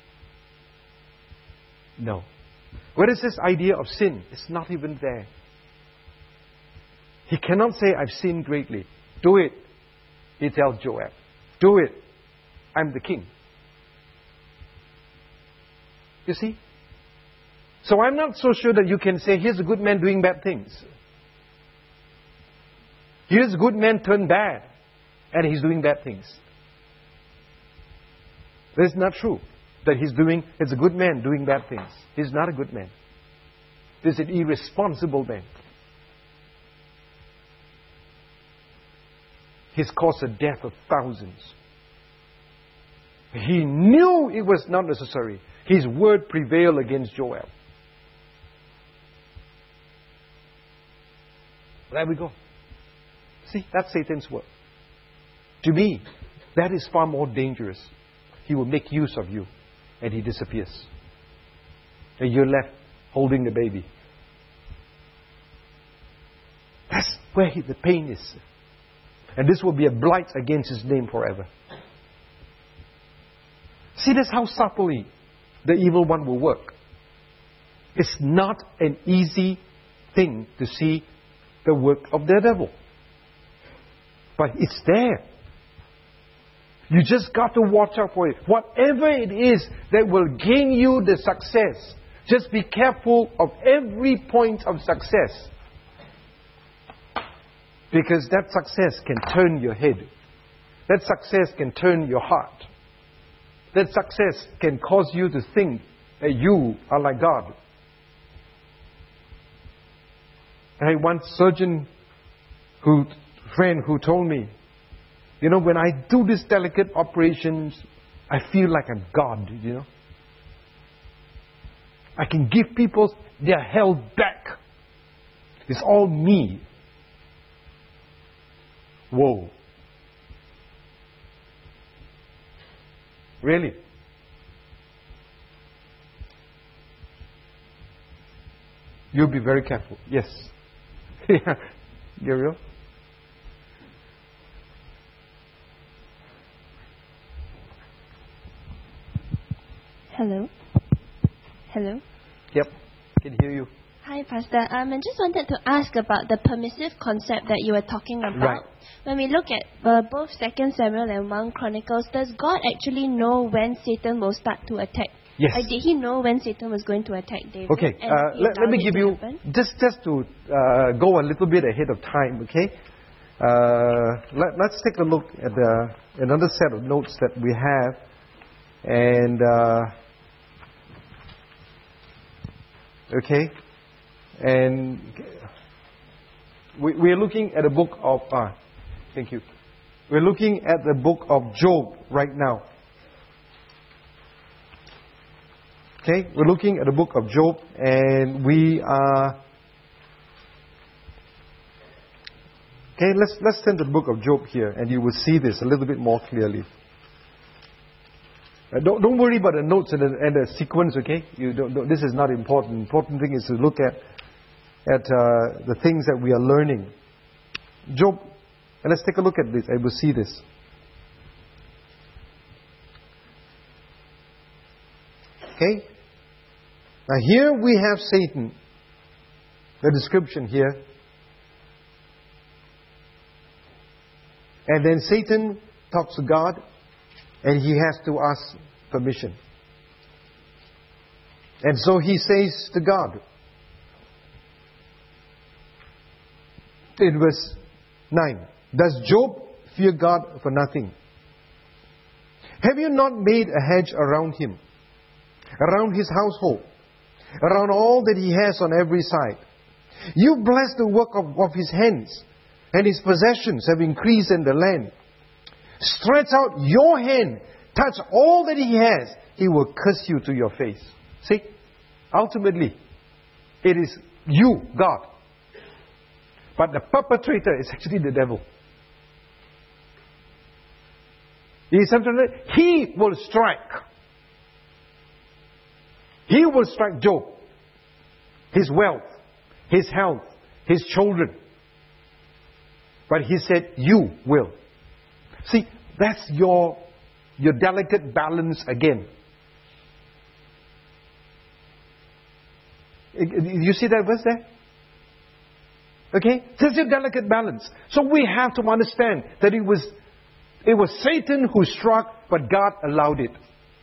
S1: No. Where is this idea of sin? It's not even there. He cannot say, I've sinned greatly. Do it. He tells Joab. Do it. I'm the king. You see? So I'm not so sure that you can say, here's a good man doing bad things. Here's a good man turned bad, and he's doing bad things. That's not true. That he's doing, it's a good man doing bad things. He's not a good man. He's an irresponsible man. He's caused the death of thousands. He knew it was not necessary. His word prevailed against Joab. There we go. See, that's Satan's word. To me, that is far more dangerous. He will make use of you, and he disappears. And you're left holding the baby. That's where he, the pain is. And this will be a blight against his name forever. See, that's how subtly the evil one will work. It's not an easy thing to see the work of the devil. But it's there. You just got to watch out for it. Whatever it is that will gain you the success, just be careful of every point of success. Because that success can turn your head. That success can turn your heart. That success can cause you to think that you are like God. I had one surgeon who, friend who told me, you know, when I do these delicate operations, I feel like I'm God, you know. I can give people, they're held back. It's all me. Whoa. Really? You'll be very careful. Yes. Yeah. Gabriel?
S5: Hello. Hello.
S1: Yep. Can hear you.
S5: Hi, Pastor. Um, I just wanted to ask about the permissive concept that you were talking about.
S1: Right.
S5: When we look at uh, both Second Samuel and First Chronicles, does God actually know when Satan will start to attack?
S1: Yes.
S5: Uh, did he know when Satan was going to attack David?
S1: Okay.
S5: And
S1: Uh,
S5: he
S1: let, let
S5: allowed
S1: me
S5: it
S1: give
S5: to
S1: you
S5: happen?
S1: just just to uh, go a little bit ahead of time. Okay. Uh, let, let's take a look at the, another set of notes that we have, and uh, okay. And we, we're looking at the book of, ah, thank you. We're looking at the book of Job right now. Okay, we're looking at the book of Job, and we are. Okay, let's let's turn to the book of Job here, and you will see this a little bit more clearly. Uh, don't don't worry about the notes and the, and the sequence. Okay, you don't, don't, this is not important. Important thing is to look at. at uh, the things that we are learning. Job, and let's take a look at this, and we'll see this. Okay? Now here we have Satan. The description here. And then Satan talks to God, and he has to ask permission. And so he says to God, in verse nine, does Job fear God for nothing? Have you not made a hedge around him, around his household, around all that he has on every side? You bless the work of, of his hands, and his possessions have increased in the land. Stretch out your hand, touch all that he has, he will curse you to your face. See? Ultimately, it is you, God. But the perpetrator is actually the devil. He will strike. He will strike Job. His wealth, his health, his children. But he said, you will. See, that's your, your delicate balance again. You see that verse there? Okay? There's a delicate balance. So we have to understand that it was, it was Satan who struck, but God allowed it.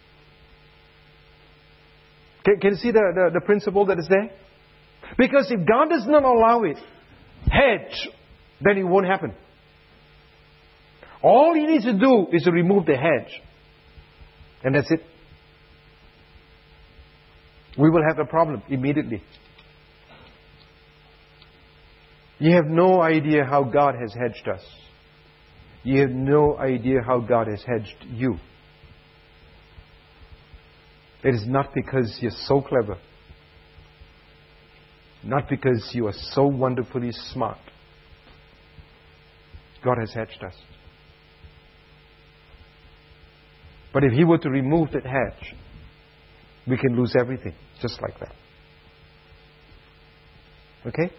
S1: Can, can you see the, the, the principle that is there? Because if God does not allow it, hedge, then it won't happen. All He needs to do is to remove the hedge. And that's it. We will have a problem immediately. You have no idea how God has hedged us. You have no idea how God has hedged you. It is not because you're so clever. Not because you are so wonderfully smart. God has hedged us. But if He were to remove that hedge, we can lose everything, just like that. Okay?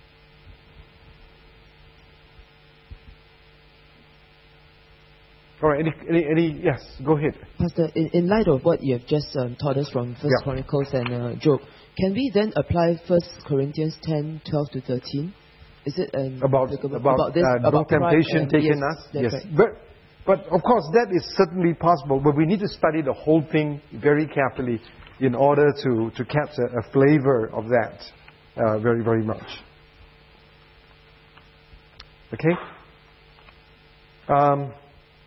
S1: All right, any, any, any yes, go ahead.
S6: Pastor, in, in light of what you have just um, taught us from First
S1: Yeah.
S6: Chronicles and uh, Job, can we then apply First Corinthians ten, twelve to thirteen? Is it um,
S1: About,
S6: applicable?
S1: about,
S6: this,
S1: uh, no
S6: about pride
S1: temptation
S6: and-
S1: taken
S6: yes,
S1: us?
S6: that's
S1: Yes.
S6: right.
S1: But, but of course, that is certainly possible. But we need to study the whole thing very carefully in order to, to catch a, a flavor of that uh, very, very much. Okay? Um,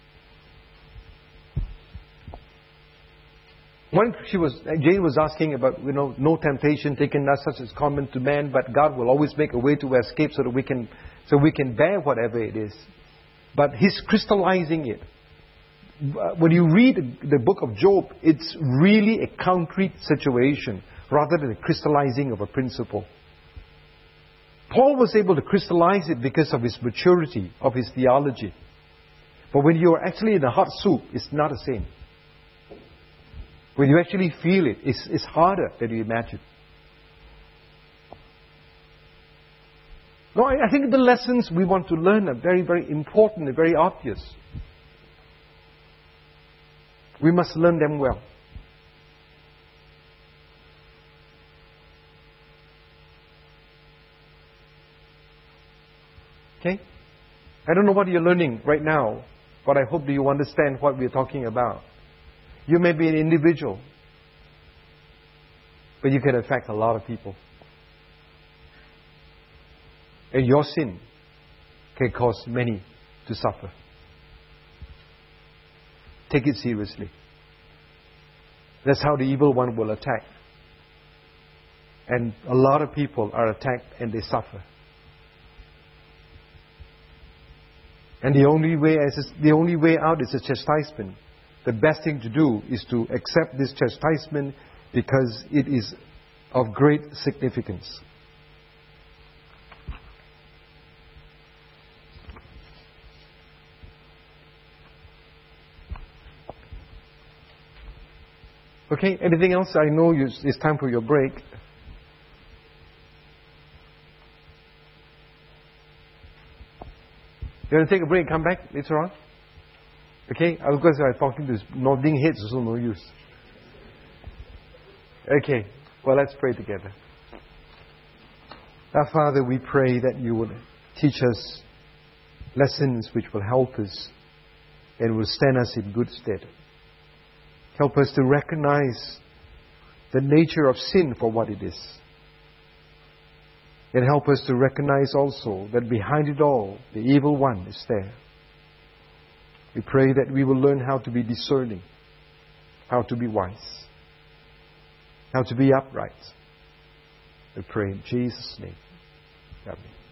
S1: One, she was, Jane was asking about, you know, no temptation taken us such as common to man, but God will always make a way to escape so that we can, so we can bear whatever it is. But He's crystallizing it. When you read the book of Job, it's really a concrete situation rather than a crystallizing of a principle. Paul was able to crystallize it because of his maturity, of his theology. But when you're actually in a hot soup, it's not the same. When you actually feel it, it's, it's harder than you imagine. No, I, I think the lessons we want to learn are very, very important and very obvious. We must learn them well. Okay? I don't know what you're learning right now, but I hope that you understand what we're talking about. You may be an individual, but you can affect a lot of people. And your sin can cause many to suffer. Take it seriously. That's how the evil one will attack. And a lot of people are attacked and they suffer. And the only way, the only way out is a chastisement. The best thing to do is to accept this chastisement because it is of great significance. Okay, anything else? I know you, it's time for your break. You want to take a break and come back later on? Okay, because I'm talking to nodding heads, so no use. Okay, well, let's pray together. Our Father, we pray that you would teach us lessons which will help us and will stand us in good stead. Help us to recognize the nature of sin for what it is. And help us to recognize also that behind it all, the evil one is there. We pray that we will learn how to be discerning, how to be wise, how to be upright. We pray in Jesus' name. Amen.